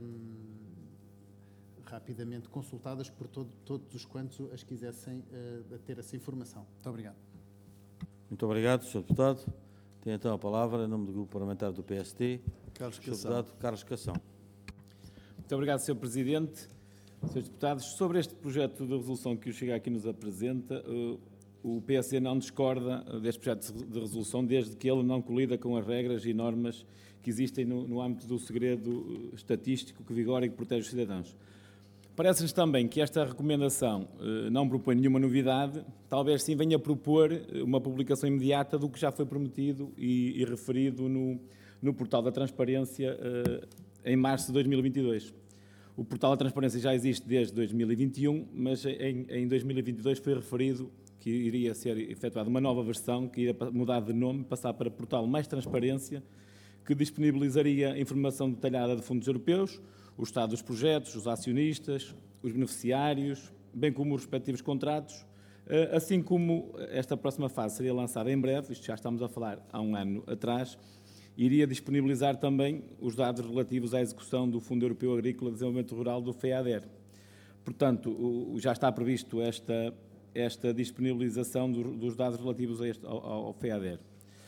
Speaker 5: consultadas por todos os quantos as quisessem ter essa informação. Muito obrigado.
Speaker 1: Muito obrigado, Sr. Deputado. Tem então a palavra, em nome do Grupo Parlamentar do PST, o Sr. Deputado Carlos Cação.
Speaker 9: Muito obrigado, Sr. Presidente. Srs. Deputados, sobre este projeto de resolução que o Chega aqui nos apresenta, o PSD não discorda deste projeto de resolução desde que ele não colida com as regras e normas que existem no âmbito do segredo estatístico que vigora e que protege os cidadãos. Parece-nos também que esta recomendação não propõe nenhuma novidade, talvez sim venha propor uma publicação imediata do que já foi prometido e referido no portal da transparência em março de 2022. O portal da transparência já existe desde 2021, mas em 2022 foi referido que iria ser efetuada uma nova versão, que iria mudar de nome, passar para portal Mais Transparência, que disponibilizaria informação detalhada de fundos europeus, o estado dos projetos, os acionistas, os beneficiários, bem como os respectivos contratos, assim como esta próxima fase seria lançada em breve, isto já estamos a falar há um ano atrás, iria disponibilizar também os dados relativos à execução do Fundo Europeu Agrícola de Desenvolvimento Rural do FEADER. Portanto, já está previsto esta disponibilização dos dados relativos ao FEADER.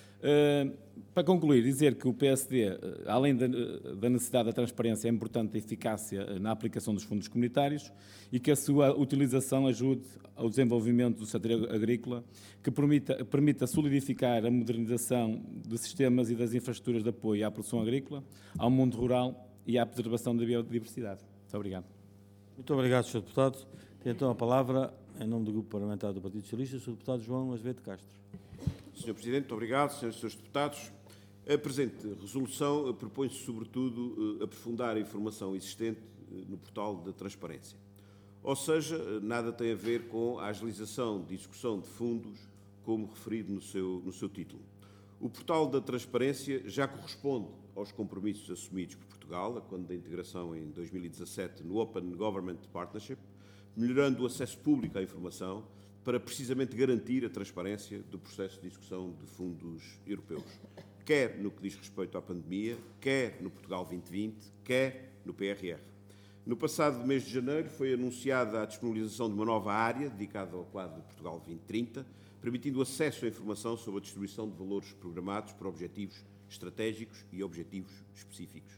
Speaker 9: Para concluir, dizer que o PSD, além da necessidade da transparência, é importante a eficácia na aplicação dos fundos comunitários e que a sua utilização ajude ao desenvolvimento do setor agrícola, que permita solidificar a modernização de sistemas e das infraestruturas de apoio à produção agrícola, ao mundo rural e à preservação da biodiversidade. Muito obrigado.
Speaker 1: Muito obrigado, Sr. Deputado. Tem então a palavra, em nome do Grupo Parlamentar do Partido Socialista, o Sr. Deputado João Azevedo Castro.
Speaker 8: Sr. Presidente, muito obrigado. Senhoras e Srs. Deputados, a presente resolução propõe-se, sobretudo, aprofundar a informação existente no portal da transparência. Ou seja, nada tem a ver com a agilização de execução de fundos, como referido no seu título. O portal da transparência já corresponde aos compromissos assumidos por Portugal, quando da integração em 2017 no Open Government Partnership, melhorando o acesso público à informação, para precisamente garantir a transparência do processo de execução de fundos europeus, quer no que diz respeito à pandemia, quer no Portugal 2020, quer no PRR. No passado mês de janeiro foi anunciada a disponibilização de uma nova área dedicada ao quadro de Portugal 2030, permitindo acesso à informação sobre a distribuição de valores programados para objetivos estratégicos e objetivos específicos.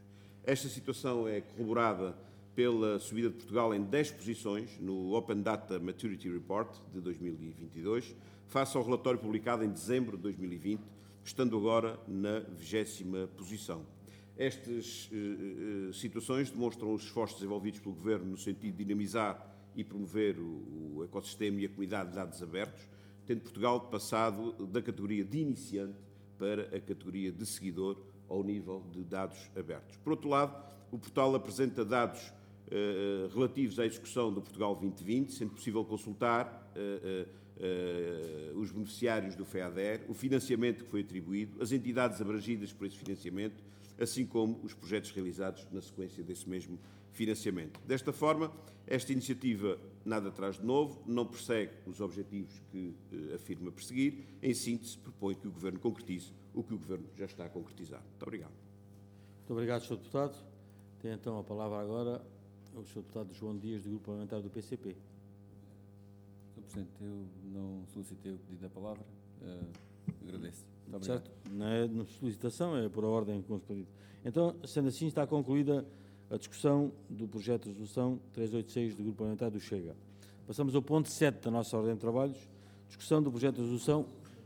Speaker 8: Esta situação é corroborada pela subida de Portugal em 10 posições no Open Data Maturity Report de 2022, face ao relatório publicado em dezembro de 2020, estando agora na 20ª posição. Estas situações demonstram os esforços desenvolvidos pelo Governo no sentido de dinamizar e promover o ecossistema e a comunidade de dados abertos, tendo Portugal passado da categoria de iniciante para a categoria de seguidor ao nível de dados abertos. Por outro lado, o portal apresenta dados relativos à execução do Portugal 2020, sendo possível consultar os beneficiários do FEADER, o financiamento que foi atribuído, as entidades abrangidas por esse financiamento, assim como os projetos realizados na sequência desse mesmo financiamento. Desta forma, esta iniciativa nada traz de novo, não persegue os objetivos que afirma perseguir, em síntese, propõe que o Governo concretize o que o Governo já está a concretizar. Muito obrigado.
Speaker 1: Muito obrigado, Sr. Deputado. Tem então a palavra agora o Sr. Deputado João Dias, do Grupo Parlamentar do PCP.
Speaker 6: Sr. Presidente, eu não solicitei o pedido da palavra. Agradeço. Muito obrigado.
Speaker 1: Certo? Não é na solicitação, é por a ordem correspondente. Então, sendo assim, está concluída a discussão do projeto de resolução 386 do Grupo Parlamentar do Chega. Passamos ao ponto 7 da nossa ordem de trabalhos, discussão do projeto de resolução...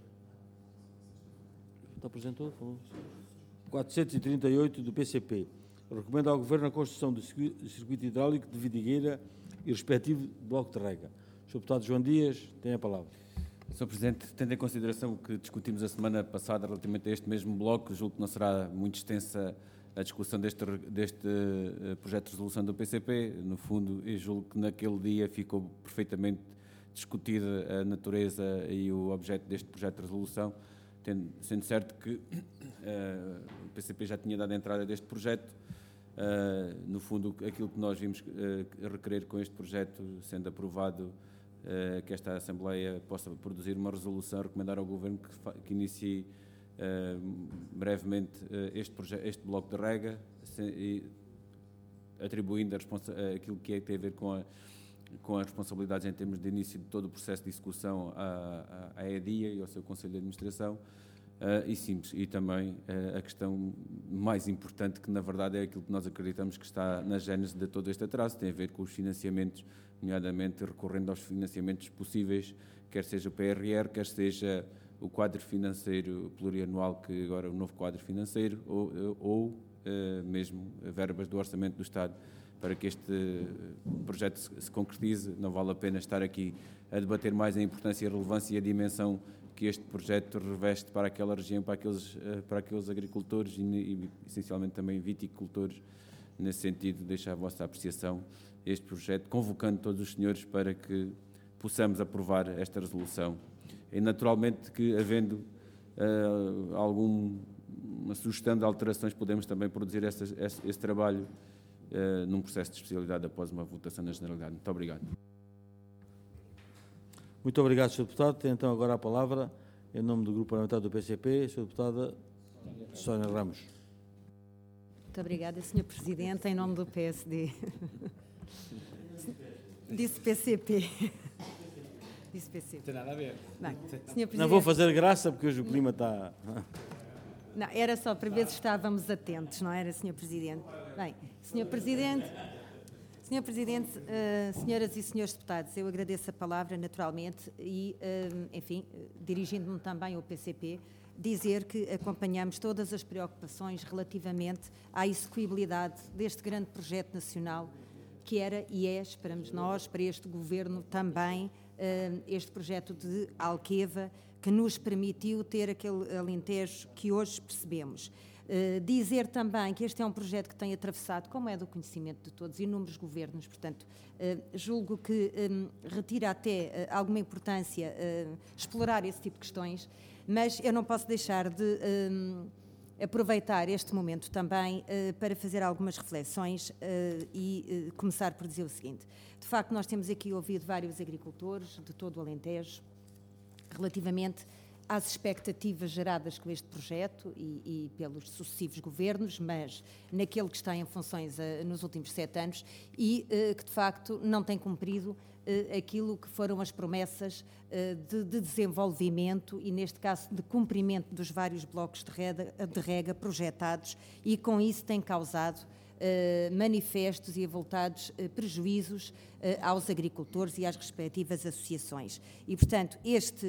Speaker 1: Está apresentou? 438 do PCP. Recomenda ao Governo a construção do circuito hidráulico de Vidigueira e respectivo bloco de rega. Sr. Deputado João Dias, tem a palavra.
Speaker 6: Sr. Presidente, tendo em consideração o que discutimos a semana passada relativamente a este mesmo bloco, julgo que não será muito extensa a discussão deste projeto de resolução do PCP. No fundo, eu julgo que naquele dia ficou perfeitamente discutida a natureza e o objeto deste projeto de resolução, sendo certo que o PCP já tinha dado entrada deste projeto. No fundo, aquilo que nós vimos requerer com este projeto, sendo aprovado, que esta Assembleia possa produzir uma resolução, recomendar ao Governo que inicie brevemente este bloco de rega, atribuindo aquilo que tem a ver com as responsabilidades em termos de início de todo o processo de execução à EDIA e ao seu Conselho de Administração, e também a questão mais importante, que na verdade é aquilo que nós acreditamos que está na gênese de todo este atraso, tem a ver com os financiamentos, nomeadamente recorrendo aos financiamentos possíveis, quer seja o PRR, quer seja o quadro financeiro plurianual, que agora é o novo quadro financeiro, ou mesmo verbas do Orçamento do Estado, para que este projeto se concretize. Não vale a pena estar aqui a debater mais a importância, a relevância e a dimensão que este projeto reveste para aquela região, para aqueles agricultores e essencialmente também viticultores. Nesse sentido, deixo à vossa apreciação este projeto, convocando todos os senhores para que possamos aprovar esta resolução. E naturalmente que, havendo alguma sugestão de alterações, podemos também produzir esse trabalho num processo de especialidade após uma votação na Generalidade. Muito obrigado.
Speaker 1: Muito obrigado, Sr. Deputado. Tem então agora a palavra, em nome do Grupo Parlamentar do PCP, a Sra. Deputada Sónia Ramos.
Speaker 10: Muito obrigada, Sr. Presidente, em nome do PSD. Disse PCP. Disse PCP.
Speaker 9: Não tem nada a ver.
Speaker 10: Bem, Sr. Presidente...
Speaker 1: Não vou fazer graça, porque hoje o clima está...
Speaker 10: Não, era só para ver se estávamos atentos, não era, Sr. Presidente? Bem, Sr. Presidente, senhoras e senhores deputados, eu agradeço a palavra, naturalmente, e, enfim, dirigindo-me também ao PCP, dizer que acompanhamos todas as preocupações relativamente à execuibilidade deste grande projeto nacional, que era e é, esperamos nós, para este Governo também, este projeto de Alqueva, que nos permitiu ter aquele Alentejo que hoje percebemos. Dizer também que este é um projeto que tem atravessado, como é do conhecimento de todos, inúmeros governos, portanto, julgo que retira até alguma importância explorar esse tipo de questões, mas eu não posso deixar de aproveitar este momento também para fazer algumas reflexões e começar por dizer o seguinte. De facto, nós temos aqui ouvido vários agricultores de todo o Alentejo relativamente às expectativas geradas com este projeto e pelos sucessivos governos, mas naquele que está em funções nos últimos 7 anos e que, de facto, não tem cumprido aquilo que foram as promessas de desenvolvimento e, neste caso, de cumprimento dos vários blocos de rega projetados e, com isso, tem causado manifestos e avultados prejuízos aos agricultores e às respectivas associações. E, portanto,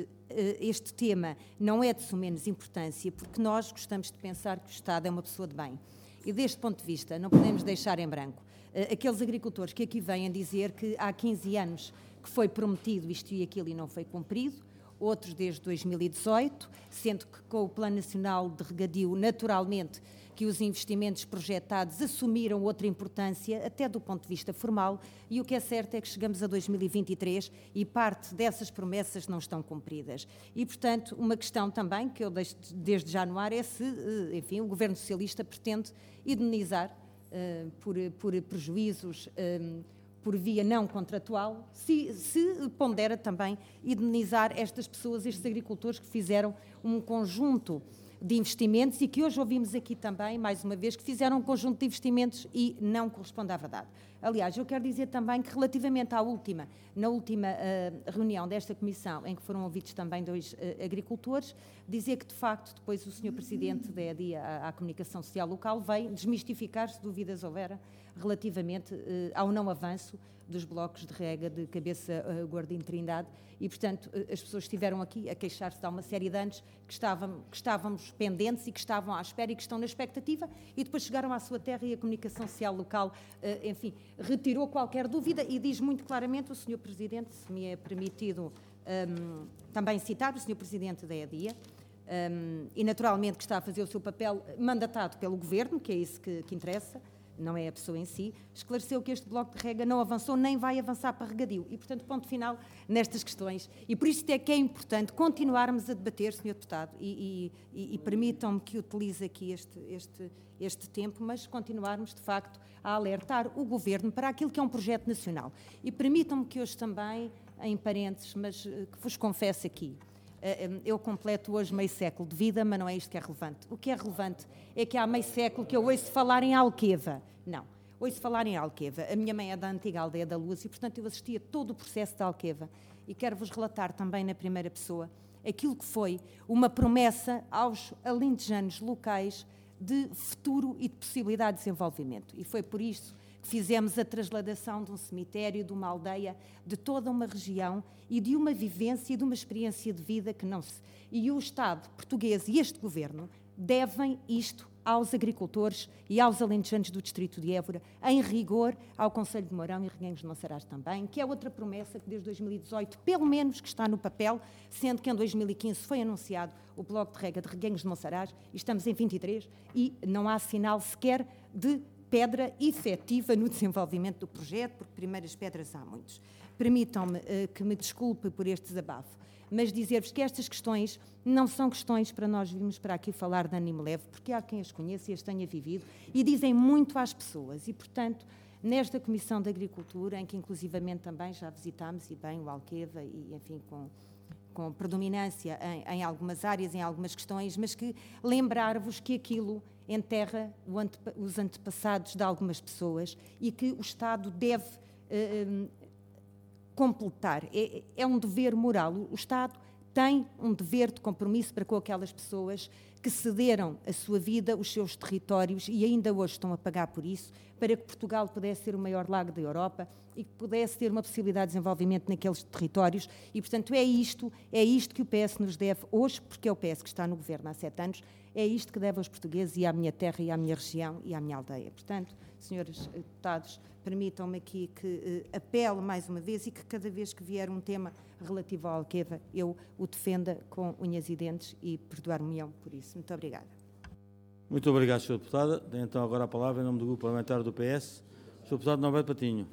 Speaker 10: este tema não é de sumenos importância, porque nós gostamos de pensar que o Estado é uma pessoa de bem. E, deste ponto de vista, não podemos deixar em branco aqueles agricultores que aqui vêm dizer que há 15 anos que foi prometido isto e aquilo e não foi cumprido, outros desde 2018, sendo que com o Plano Nacional de Regadio, naturalmente, que os investimentos projetados assumiram outra importância, até do ponto de vista formal, e o que é certo é que chegamos a 2023 e parte dessas promessas não estão cumpridas. E, portanto, uma questão também que eu deixo desde já no ar é se, enfim, o Governo Socialista pretende indemnizar por prejuízos por via não contratual, se pondera também indemnizar estas pessoas, estes agricultores que fizeram um conjunto de investimentos e que hoje ouvimos aqui também, mais uma vez, que fizeram um conjunto de investimentos e não corresponde à verdade. Aliás, eu quero dizer também que relativamente na última reunião desta comissão, em que foram ouvidos também 2 agricultores, dizer que, de facto, depois o Sr. Presidente da EDI, à Comunicação Social Local, veio desmistificar, se dúvidas houvera, relativamente ao não avanço dos blocos de rega de Cabeça Gordim Trindade e, portanto, as pessoas estiveram aqui a queixar-se de uma série de anos que estávamos pendentes e que estavam à espera e que estão na expectativa e depois chegaram à sua terra e a Comunicação Social Local, enfim, retirou qualquer dúvida e diz muito claramente o Sr. Presidente, se me é permitido também citar o Sr. Presidente da EDIA, e naturalmente que está a fazer o seu papel mandatado pelo Governo, que é isso que interessa, não é a pessoa em si, esclareceu que este bloco de rega não avançou nem vai avançar para regadio. E, portanto, ponto final nestas questões. E por isso é que é importante continuarmos a debater, Sr. Deputado, e permitam-me que utilize aqui este tempo, mas continuarmos, de facto, a alertar o Governo para aquilo que é um projeto nacional. E permitam-me que hoje também, em parênteses, mas que vos confesso aqui, eu completo hoje meio século de vida, mas não é isto que é relevante. O que é relevante é que há meio século que eu ouço falar em Alqueva. Não, ouço falar em Alqueva. A minha mãe é da antiga Aldeia da Luz e, portanto, eu assisti a todo o processo de Alqueva. E quero-vos relatar também na primeira pessoa aquilo que foi uma promessa aos alentejanos locais de futuro e de possibilidade de desenvolvimento. E foi por isso que fizemos a trasladação de um cemitério, de uma aldeia, de toda uma região e de uma vivência e de uma experiência de vida que não se... E o Estado português e este Governo devem isto aos agricultores e aos alentejanos do Distrito de Évora, em rigor ao Conselho de Mourão e Reguengos de Monsaraz também, que é outra promessa que desde 2018, pelo menos, que está no papel, sendo que em 2015 foi anunciado o bloco de rega de Reguengos de Monsaraz, e estamos em 23, e não há sinal sequer de pedra efetiva no desenvolvimento do projeto, porque primeiras pedras há muitos. Permitam-me que me desculpe por este desabafo, mas dizer-vos que estas questões não são questões para nós virmos para aqui falar de ânimo leve, porque há quem as conheça e as tenha vivido e dizem muito às pessoas. E, portanto, nesta Comissão de Agricultura, em que inclusivamente também já visitámos, e bem, o Alqueva, e enfim, com predominância em algumas áreas, em algumas questões, mas que lembrar-vos que aquilo enterra os antepassados de algumas pessoas e que o Estado deve completar. É um dever moral. O Estado tem um dever de compromisso para com aquelas pessoas que cederam a sua vida, os seus territórios, e ainda hoje estão a pagar por isso, para que Portugal pudesse ser o maior lago da Europa e que pudesse ter uma possibilidade de desenvolvimento naqueles territórios. E, portanto, é isto que o PS nos deve hoje, porque é o PS que está no governo há 7 anos, é isto que deve aos portugueses e à minha terra e à minha região e à minha aldeia. Portanto, senhores deputados, permitam-me aqui que apelo mais uma vez e que cada vez que vier um tema relativo ao Alqueva, eu o defenda com unhas e dentes e perdoar-me-ão por isso. Muito obrigada.
Speaker 1: Muito obrigado, Sr. Deputada. Tenho então agora a palavra em nome do Grupo Parlamentar do PS, Sr. Deputado Norberto Patinho.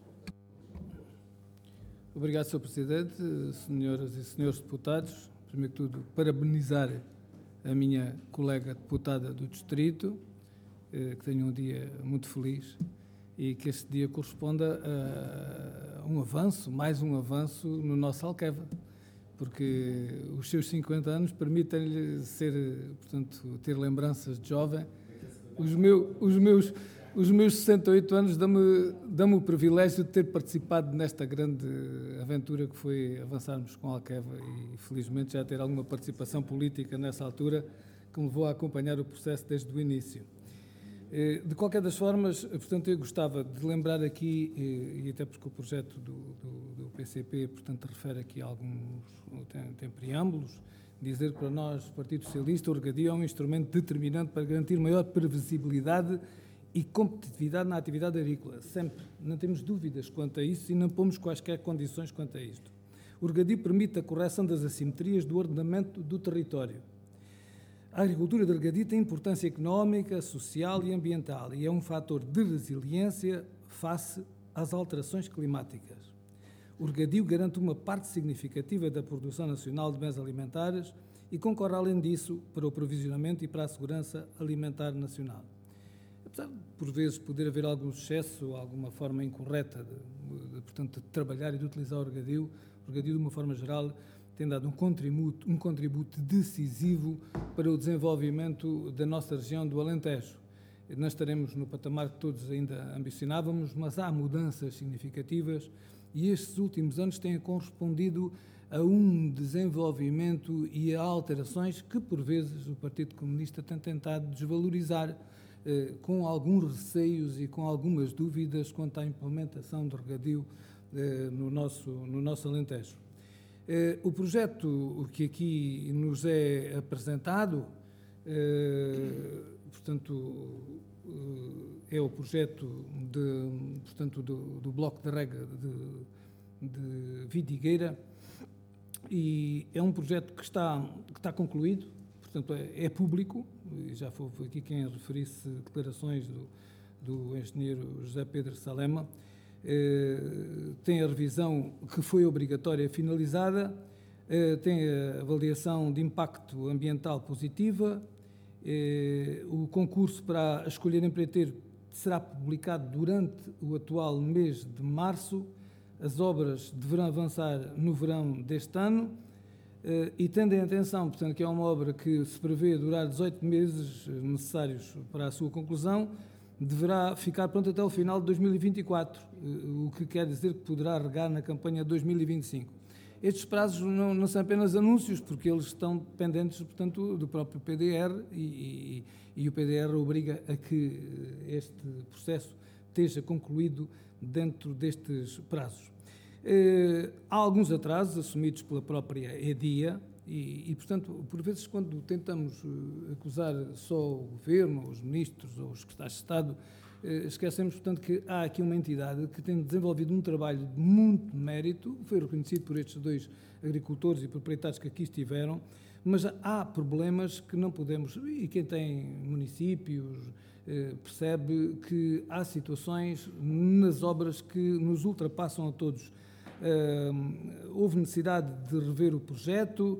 Speaker 4: Obrigado, Sr. Presidente, senhoras e senhores deputados. Primeiro que tudo, parabenizar a minha colega deputada do Distrito, que tenha um dia muito feliz e que este dia corresponda a um avanço, mais um avanço no nosso Alqueva, porque os seus 50 anos permitem-lhe portanto, ter lembranças de jovem. Os meus 68 anos dão-me o privilégio de ter participado nesta grande aventura que foi avançarmos com a Alqueva e, felizmente, já ter alguma participação política nessa altura que me levou a acompanhar o processo desde o início. De qualquer das formas, portanto, eu gostava de lembrar aqui, e até porque o projeto do PCP, portanto, refere aqui a alguns, tem preâmbulos, dizer que para nós, o Partido Socialista, o regadio é um instrumento determinante para garantir maior previsibilidade e competitividade na atividade agrícola. Sempre. Não temos dúvidas quanto a isso e não pomos quaisquer condições quanto a isto. O regadio permite a correção das assimetrias do ordenamento do território. A agricultura de regadio tem importância económica, social e ambiental e é um fator de resiliência face às alterações climáticas. O regadio garante uma parte significativa da produção nacional de bens alimentares e concorre, além disso, para o provisionamento e para a segurança alimentar nacional. Apesar de, por vezes, poder haver algum excesso, alguma forma incorreta portanto, de trabalhar e de utilizar o regadio, de uma forma geral, tem dado um contributo decisivo para o desenvolvimento da nossa região do Alentejo. Não estaremos no patamar que todos ainda ambicionávamos, mas há mudanças significativas e estes últimos anos têm correspondido a um desenvolvimento e a alterações que, por vezes, o Partido Comunista tem tentado desvalorizar com alguns receios e com algumas dúvidas quanto à implementação do regadio no nosso Alentejo. O projeto que aqui nos é apresentado, portanto, é o projeto do Bloco de Rega de Vidigueira e é um projeto que está concluído, portanto, é público, e já foi aqui quem referisse declarações do engenheiro José Pedro Salema. Tem a revisão que foi obrigatória finalizada, tem a avaliação de impacto ambiental positiva, o concurso para escolher empreiteiro será publicado durante o atual mês de março, as obras deverão avançar no verão deste ano e tendo em atenção, portanto, que é uma obra que se prevê durar 18 meses necessários para a sua conclusão, deverá ficar pronto até o final de 2024, o que quer dizer que poderá regar na campanha de 2025. Estes prazos não são apenas anúncios, porque eles estão dependentes, portanto, do próprio PDR e o PDR obriga a que este processo esteja concluído dentro destes prazos. Há alguns atrasos assumidos pela própria EDIA e, portanto, por vezes, quando tentamos acusar só o Governo, os ministros ou os secretários de Estado, esquecemos, portanto, que há aqui uma entidade que tem desenvolvido um trabalho de muito mérito, foi reconhecido por estes dois agricultores e proprietários que aqui estiveram, mas há problemas que não podemos, e quem tem municípios percebe que há situações nas obras que nos ultrapassam a todos. Houve necessidade de rever o projeto,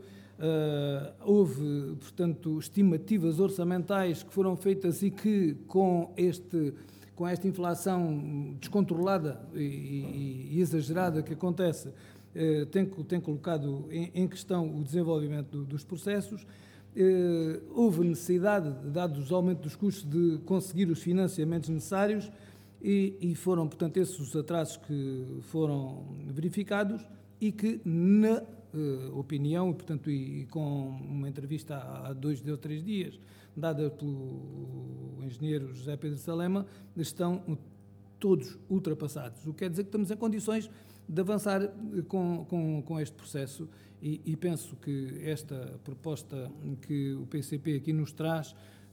Speaker 4: houve, portanto, estimativas orçamentais que foram feitas e que, com esta inflação descontrolada e exagerada que acontece, tem colocado em questão o desenvolvimento dos processos. Houve necessidade, dados os aumentos dos custos, de conseguir os financiamentos necessários e foram, portanto, esses os atrasos que foram verificados e que, na opinião, portanto, e com uma entrevista há 2 ou 3 dias, dada pelo engenheiro José Pedro Salema, estão todos ultrapassados. O que quer dizer que estamos em condições de avançar com este processo e penso que esta proposta que o PCP aqui nos traz,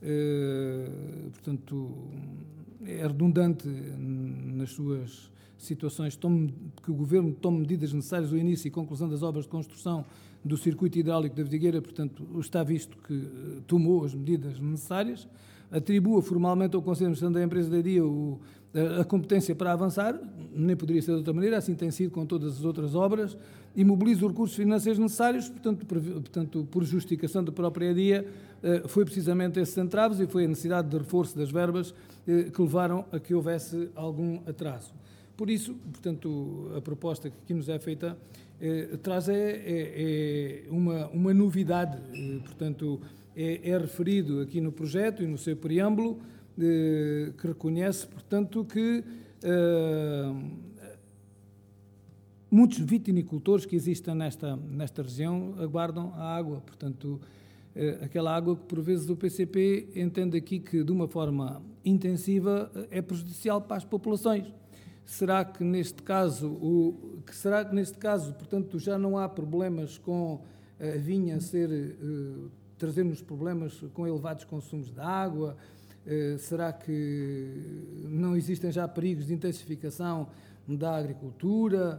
Speaker 4: portanto, é redundante nas suas situações, que o Governo tome medidas necessárias do início e conclusão das obras de construção do circuito hidráulico da Vidigueira, portanto, está visto que tomou as medidas necessárias, atribua formalmente ao Conselho de Administração da empresa da EDIA a competência para avançar, nem poderia ser de outra maneira, assim tem sido com todas as outras obras, e mobiliza os recursos financeiros necessários, portanto, por justificação da própria EDIA, foi precisamente esses entraves e foi a necessidade de reforço das verbas que levaram a que houvesse algum atraso. Por isso, portanto, a proposta que aqui nos é feita traz uma novidade, portanto, é referido aqui no projeto e no seu preâmbulo, que reconhece, portanto, que muitos vitinicultores que existem nesta região aguardam a água, portanto, aquela água que, por vezes, o PCP entende aqui que, de uma forma intensiva, é prejudicial para as populações. Será que neste caso, portanto, já não há problemas com a vinha trazer-nos problemas com elevados consumos de água? Será que não existem já perigos de intensificação da agricultura?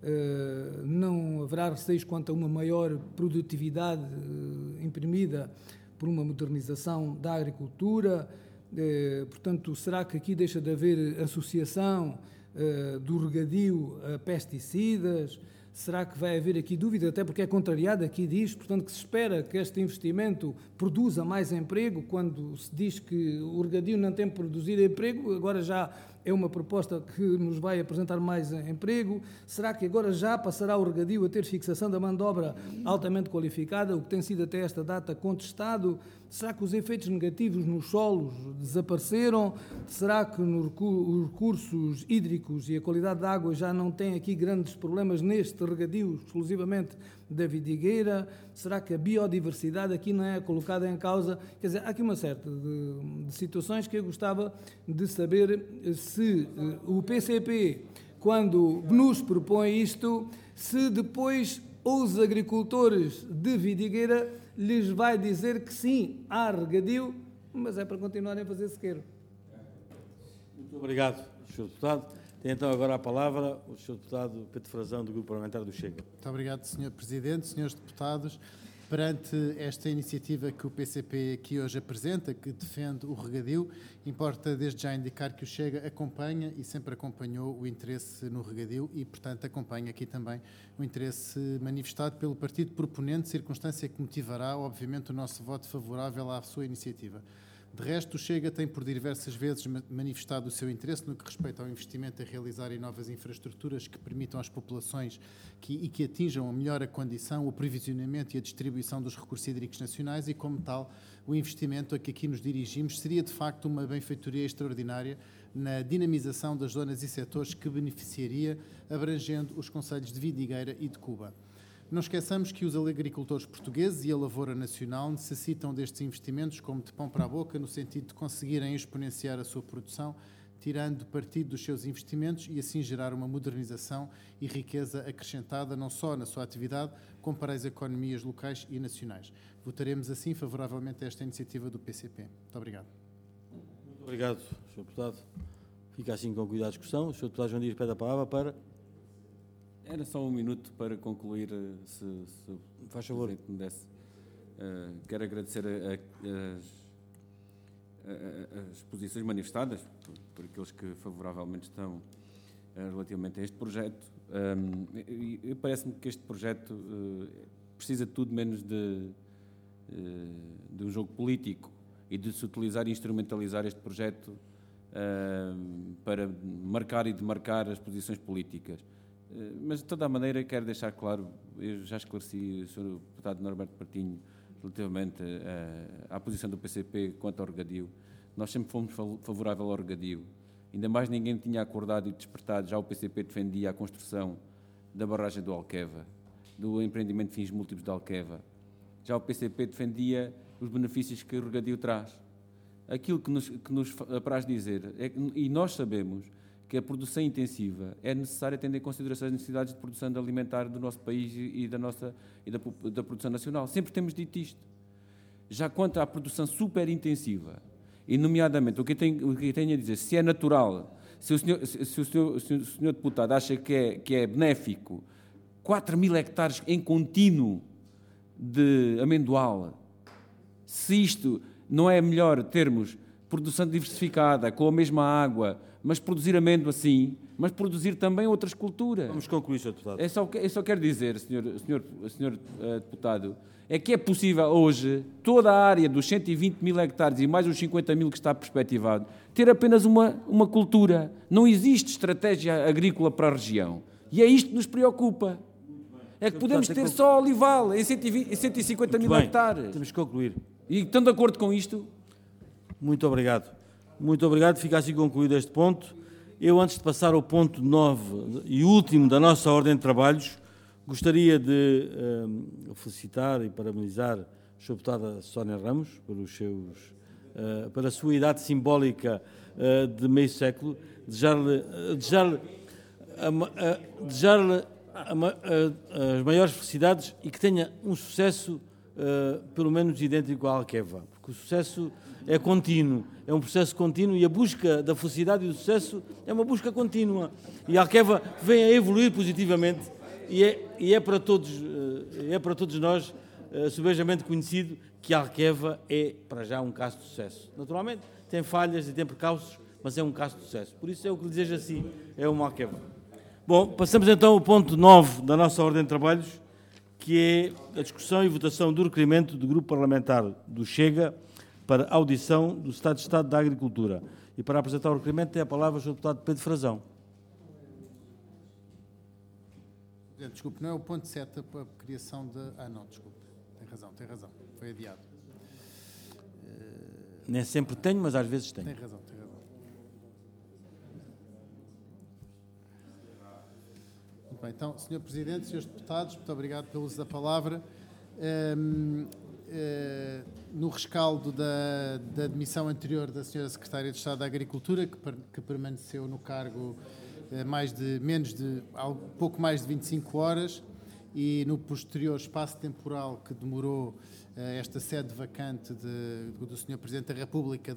Speaker 4: Não haverá receios quanto a uma maior produtividade imprimida por uma modernização da agricultura? Portanto, será que aqui deixa de haver associação do regadio a pesticidas? Será que vai haver aqui dúvida, até porque é contrariado aqui diz, portanto, que se espera que este investimento produza mais emprego, quando se diz que o regadio não tem produzido emprego, agora já é uma proposta que nos vai apresentar mais emprego. Será que agora já passará o regadio a ter fixação da mão de obra altamente qualificada, o que tem sido até esta data contestado? Será que os efeitos negativos nos solos desapareceram? Será que os recursos hídricos e a qualidade da água já não têm aqui grandes problemas neste regadio exclusivamente da vidigueira? Será que a biodiversidade aqui não é colocada em causa? Quer dizer, há aqui uma série de situações que eu gostava de saber se o PCP, quando nos propõe isto, se depois os agricultores de vidigueira lhes vai dizer que sim, há regadio, mas é para continuarem a fazer sequeiro.
Speaker 1: Muito obrigado, Sr. Deputado. Tem então agora a palavra o Sr. Deputado Pedro Frazão, do Grupo Parlamentar do Chega.
Speaker 5: Muito obrigado, Sr. Presidente. Senhores Deputados, perante esta iniciativa que o PCP aqui hoje apresenta, que defende o regadio, importa desde já indicar que o Chega acompanha e sempre acompanhou o interesse no regadio e, portanto, acompanha aqui também o interesse manifestado pelo partido proponente, circunstância que motivará, obviamente, o nosso voto favorável à sua iniciativa. De resto, o Chega tem por diversas vezes manifestado o seu interesse no que respeita ao investimento a realizar em novas infraestruturas que permitam às populações e que atinjam melhor a condição, o provisionamento e a distribuição dos recursos hídricos nacionais e, como tal, o investimento a que aqui nos dirigimos seria, de facto, uma benfeitoria extraordinária na dinamização das zonas e setores que beneficiaria, abrangendo os concelhos de Vidigueira e de Cuba. Não esqueçamos que os agricultores portugueses e a lavoura nacional necessitam destes investimentos como de pão para a boca, no sentido de conseguirem exponenciar a sua produção, tirando partido dos seus investimentos e assim gerar uma modernização e riqueza acrescentada não só na sua atividade, como para as economias locais e nacionais. Votaremos assim favoravelmente a esta iniciativa do PCP. Muito obrigado.
Speaker 1: Muito obrigado, Sr. Deputado. Fica assim concluída a discussão. O Sr. Deputado João Dias pede a palavra para...
Speaker 6: Era só um minuto para concluir, se
Speaker 1: faz favor.
Speaker 6: Me desse. Quero agradecer as posições manifestadas por aqueles que favoravelmente estão relativamente a este projeto. E parece-me que este projeto precisa de tudo menos de um jogo político e de se utilizar e instrumentalizar este projeto para marcar e demarcar as posições políticas. Mas, de toda a maneira, quero deixar claro, eu já esclareci o Sr. Deputado Norberto Martinho relativamente à posição do PCP quanto ao regadio. Nós sempre fomos favorável ao regadio. Ainda mais ninguém tinha acordado e despertado, já o PCP defendia a construção da barragem do Alqueva, do empreendimento de fins múltiplos da Alqueva. Já o PCP defendia os benefícios que o regadio traz. Aquilo que nos apraz dizer, e nós sabemos que a produção intensiva é necessária tendo em consideração as necessidades de produção alimentar do nosso país e da produção nacional. Sempre temos dito isto. Já quanto à produção superintensiva, e nomeadamente o que tenho a dizer, se é natural, se o senhor deputado acha que é benéfico 4.000 hectares em contínuo de amendoal, se isto não é melhor termos produção diversificada, com a mesma água, mas produzir amêndoa sim, mas produzir também outras culturas.
Speaker 1: Vamos concluir, Sr. Deputado.
Speaker 6: Eu só quero dizer, Sr. Deputado, é que é possível hoje, toda a área dos 120.000 hectares e mais os 50.000 que está perspectivado, ter apenas uma cultura. Não existe estratégia agrícola para a região. E é isto que nos preocupa. É que podemos ter só olival em 150.000 hectares.
Speaker 1: Temos que concluir.
Speaker 6: E estão de acordo com isto?
Speaker 1: Muito obrigado. Muito obrigado. Fica assim concluído este ponto. Eu, antes de passar ao ponto 9 e último da nossa ordem de trabalhos, gostaria de felicitar e parabenizar Sra. Deputada Sónia Ramos, pela sua idade simbólica de meio século, desejar-lhe as maiores felicidades e que tenha um sucesso pelo menos idêntico à Alqueva, porque o sucesso é contínuo, é um processo contínuo e a busca da felicidade e do sucesso é uma busca contínua. E a Alqueva vem a evoluir positivamente e é para todos nós subejamente conhecido que a Alqueva é, para já, um caso de sucesso. Naturalmente, tem falhas e tem percalços, mas é um caso de sucesso. Por isso é o que lhe desejo assim, é uma Alqueva. Bom, passamos então ao ponto 9 da nossa ordem de trabalhos, que é a discussão e votação do requerimento do Grupo Parlamentar do Chega para audição do Estado de Estado da Agricultura. E para apresentar o requerimento tem a palavra o Sr. Deputado Pedro Frazão.
Speaker 5: Desculpe, não é o ponto 7 a criação de... não, desculpe. Tem razão. Foi adiado.
Speaker 1: Nem sempre tenho, mas às vezes tenho.
Speaker 5: Tem razão. Muito bem, então, Sr. Presidente, Srs. Deputados, muito obrigado pelo uso da palavra. No rescaldo da admissão anterior da Sra. Secretária de Estado da Agricultura, que permaneceu no cargo pouco mais de 25 horas, e no posterior espaço temporal que demorou esta sede vacante do Sr. Presidente da República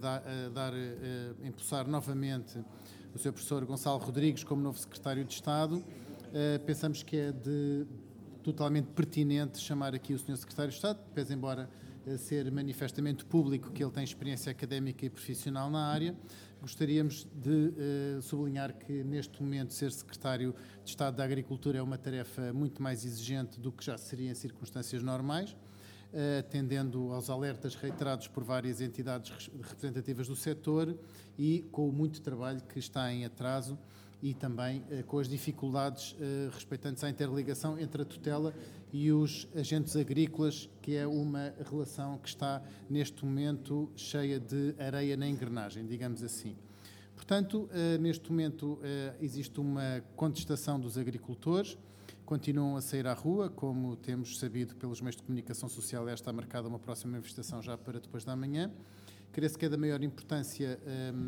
Speaker 5: empossar novamente o Sr. Professor Gonçalo Rodrigues como novo Secretário de Estado, pensamos que é totalmente pertinente chamar aqui o Sr. Secretário de Estado, pese embora ser manifestamente público que ele tem experiência académica e profissional na área. Gostaríamos de sublinhar que, neste momento, ser Secretário de Estado da Agricultura é uma tarefa muito mais exigente do que já seria em circunstâncias normais, atendendo aos alertas reiterados por várias entidades representativas do setor e com o muito trabalho que está em atraso e também com as dificuldades respeitantes à interligação entre a tutela e os agentes agrícolas, que é uma relação que está, neste momento, cheia de areia na engrenagem, digamos assim. Portanto, neste momento existe uma contestação dos agricultores, continuam a sair à rua, como temos sabido pelos meios de comunicação social, está marcada uma próxima manifestação já para depois da manhã. Creio que é da maior importância,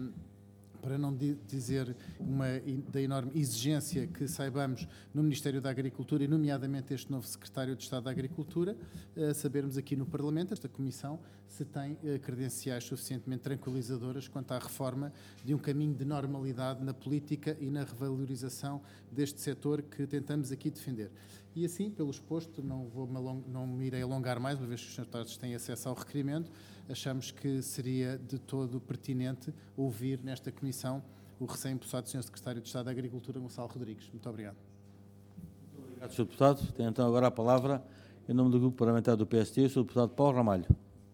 Speaker 5: para não dizer da enorme exigência que saibamos no Ministério da Agricultura e nomeadamente este novo Secretário de Estado da Agricultura, sabermos aqui no Parlamento, esta Comissão, se tem credenciais suficientemente tranquilizadoras quanto à reforma de um caminho de normalidade na política e na revalorização deste setor que tentamos aqui defender. E assim, pelo exposto, não me irei alongar mais, uma vez que os senhores têm acesso ao requerimento, achamos que seria de todo pertinente ouvir nesta Comissão o recém-impossado Sr. Secretário de Estado da Agricultura, Gonçalo Rodrigues. Muito obrigado.
Speaker 1: Obrigado, Sr. Deputado. Tenho então agora a palavra, em nome do Grupo Parlamentar do PST, o Sr. Deputado Paulo Ramalho.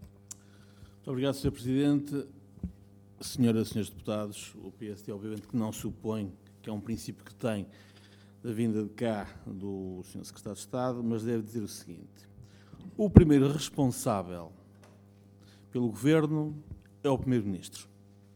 Speaker 3: Muito obrigado, Sr. Presidente. Senhoras e senhores deputados, o PST obviamente que não supõe que é um princípio que tem da vinda de cá do Sr. Secretário de Estado, mas deve dizer o seguinte: o primeiro responsável pelo Governo é o Primeiro-Ministro.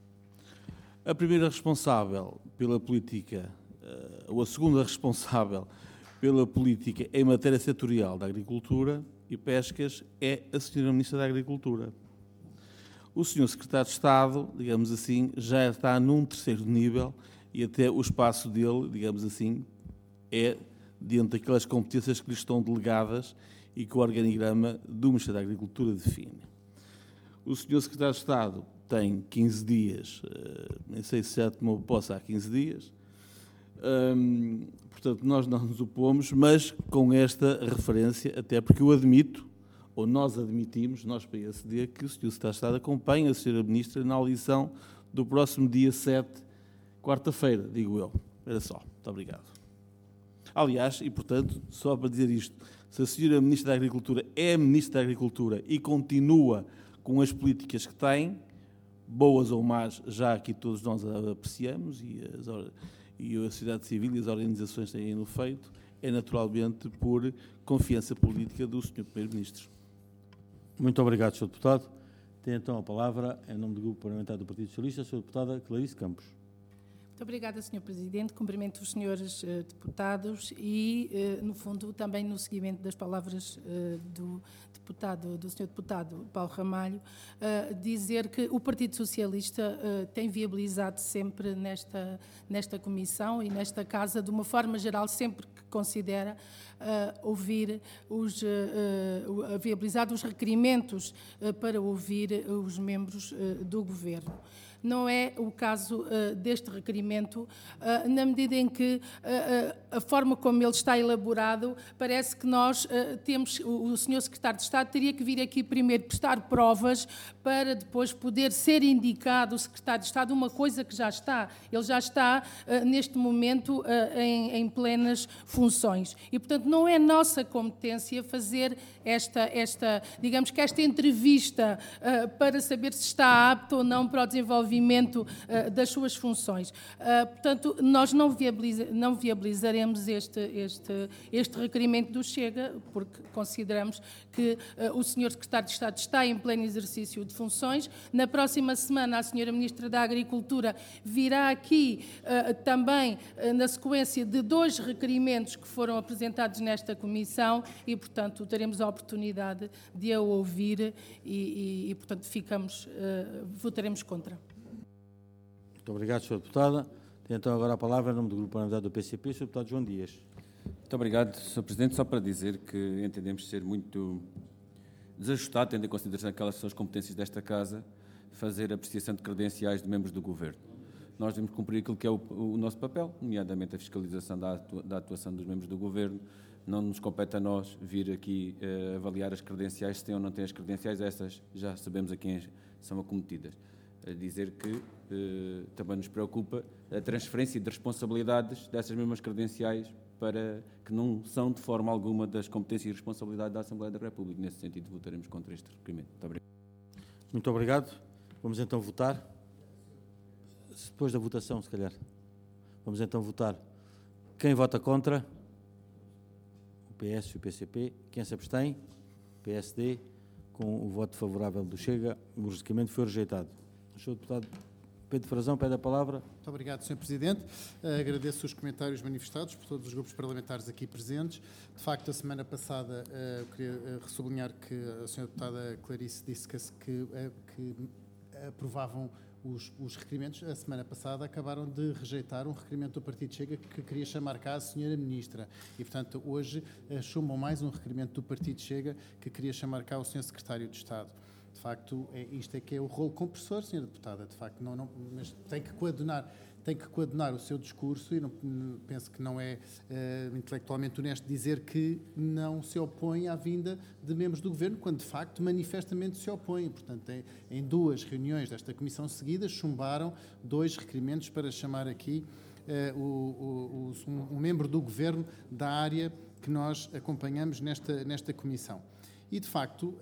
Speaker 3: A primeira responsável pela política, ou a segunda responsável pela política em matéria setorial da Agricultura e Pescas é a Sra. Ministra da Agricultura. O Sr. Secretário de Estado, digamos assim, já está num terceiro nível e até o espaço dele, digamos assim, é dentro daquelas competências que lhe estão delegadas e que o organigrama do Ministério da Agricultura define. O Sr. Secretário de Estado tem 15 dias, nem sei se já tomou posse há 15 dias, portanto, nós não nos opomos, mas com esta referência, até porque eu admito, ou nós admitimos, nós PSD, que o Sr. Secretário de Estado acompanha a Sra. Ministra na audição do próximo dia 7, quarta-feira, digo eu. Era só. Muito obrigado. Aliás, e portanto, só para dizer isto, se a Sra. Ministra da Agricultura é Ministra da Agricultura e continua com as políticas que tem, boas ou más, já aqui todos nós apreciamos e a sociedade civil e as organizações têm-no feito, é naturalmente por confiança política do Sr. Primeiro-Ministro.
Speaker 1: Muito obrigado, Sr. Deputado. Tem então a palavra, em nome do Grupo Parlamentar do Partido Socialista, a Sra. Deputada Clarice Campos.
Speaker 11: Muito obrigada, Sr. Presidente. Cumprimento os senhores deputados e, no fundo, também no seguimento das palavras do Sr. Deputado Paulo Ramalho, dizer que o Partido Socialista tem viabilizado sempre nesta Comissão e nesta Casa, de uma forma geral, sempre que considera viabilizar os requerimentos para ouvir os membros do Governo. Não é o caso deste requerimento, na medida em que a forma como ele está elaborado, parece que nós temos, o Sr. Secretário de Estado teria que vir aqui primeiro prestar provas para depois poder ser indicado o Secretário de Estado, uma coisa que já está. Ele já está, neste momento, em plenas funções. E, portanto, não é nossa competência fazer digamos que esta entrevista para saber se está apto ou não para o desenvolvimento das suas funções. Portanto, nós não viabilizaremos este requerimento do Chega, porque consideramos que o Sr. Secretário de Estado está em pleno exercício de funções. Na próxima semana, a Sra. Ministra da Agricultura virá aqui também na sequência de 2 requerimentos que foram apresentados nesta Comissão e, portanto, teremos a oportunidade de a ouvir e portanto, votaremos contra.
Speaker 1: Muito obrigado, Sra. Deputada. Tem então agora a palavra, em nome do Grupo Parlamentar do PCP, o Sr. Deputado João Dias.
Speaker 6: Muito obrigado, Sr. Presidente. Só para dizer que entendemos ser muito desajustado, tendo em consideração aquelas são as competências desta Casa, fazer apreciação de credenciais de membros do Governo. Nós devemos cumprir aquilo que é o nosso papel, nomeadamente a fiscalização da atuação dos membros do Governo. Não nos compete a nós vir aqui avaliar as credenciais, se têm ou não têm as credenciais, essas já sabemos a quem são acometidas. A dizer que também nos preocupa a transferência de responsabilidades dessas mesmas credenciais para que não são de forma alguma das competências e responsabilidades da Assembleia da República. Nesse sentido, votaremos contra este requerimento. Muito obrigado.
Speaker 1: Muito obrigado. Vamos então votar. Depois da votação, se calhar. Vamos então votar. Quem vota contra? O PS e o PCP. Quem se abstém? O PSD. Com o voto favorável do Chega, o requerimento foi rejeitado. O Sr. Deputado Pedro Frazão pede a palavra.
Speaker 5: Muito obrigado, Sr. Presidente. Agradeço os comentários manifestados por todos os grupos parlamentares aqui presentes. De facto, a semana passada, queria sublinhar que a Sra. Deputada Clarice disse que aprovavam os requerimentos. A semana passada acabaram de rejeitar um requerimento do Partido Chega que queria chamar cá a Sra. Ministra. E, portanto, hoje chumam mais um requerimento do Partido Chega que queria chamar cá o Sr. Secretário de Estado. De facto, isto é que é o rolo compressor, Sra. Deputada. De facto, mas tem que coadunar o seu discurso e penso que não é intelectualmente honesto dizer que não se opõe à vinda de membros do Governo, quando de facto manifestamente se opõe. Portanto, em 2 reuniões desta Comissão seguidas, chumbaram 2 requerimentos para chamar aqui um membro do Governo da área que nós acompanhamos nesta Comissão. E, de facto,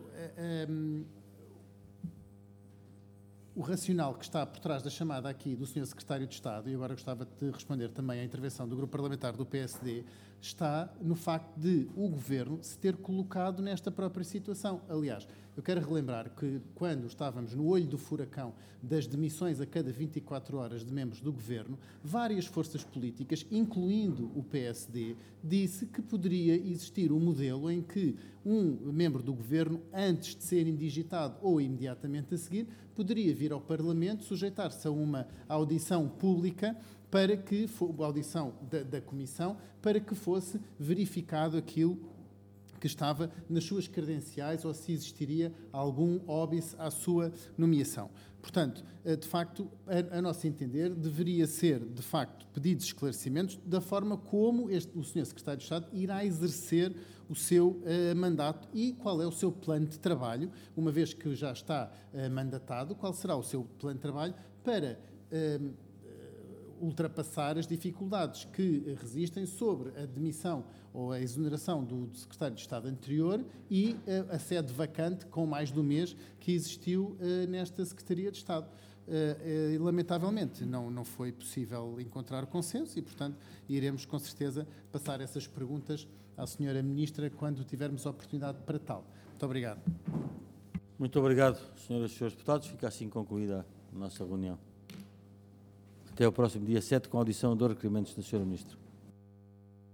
Speaker 5: o racional que está por trás da chamada aqui do Sr. Secretário de Estado, e agora gostava de responder também à intervenção do Grupo Parlamentar do PSD, está no facto de o Governo se ter colocado nesta própria situação. Aliás, eu quero relembrar que quando estávamos no olho do furacão das demissões a cada 24 horas de membros do Governo, várias forças políticas, incluindo o PSD, disse que poderia existir um modelo em que um membro do Governo, antes de ser indigitado ou imediatamente a seguir, poderia vir ao Parlamento, sujeitar-se a uma audição pública para que, a audição da Comissão, para que fosse verificado aquilo que estava nas suas credenciais ou se existiria algum óbice à sua nomeação. Portanto, de facto, a nosso entender, deveria ser, de facto, pedidos esclarecimentos da forma como o Sr. Secretário de Estado irá exercer o seu mandato e qual é o seu plano de trabalho, uma vez que já está mandatado, qual será o seu plano de trabalho para ultrapassar as dificuldades que resistem sobre a demissão ou a exoneração do secretário de Estado anterior e a sede vacante com mais de um mês que existiu nesta Secretaria de Estado. Lamentavelmente, não foi possível encontrar consenso e, portanto, iremos com certeza passar essas perguntas à Sra. Ministra quando tivermos a oportunidade para tal. Muito obrigado.
Speaker 1: Muito obrigado, Sras. e Srs. Deputados. Fica assim concluída a nossa reunião. Até ao próximo dia 7, com a audição dos requerimentos da Sra. Ministra.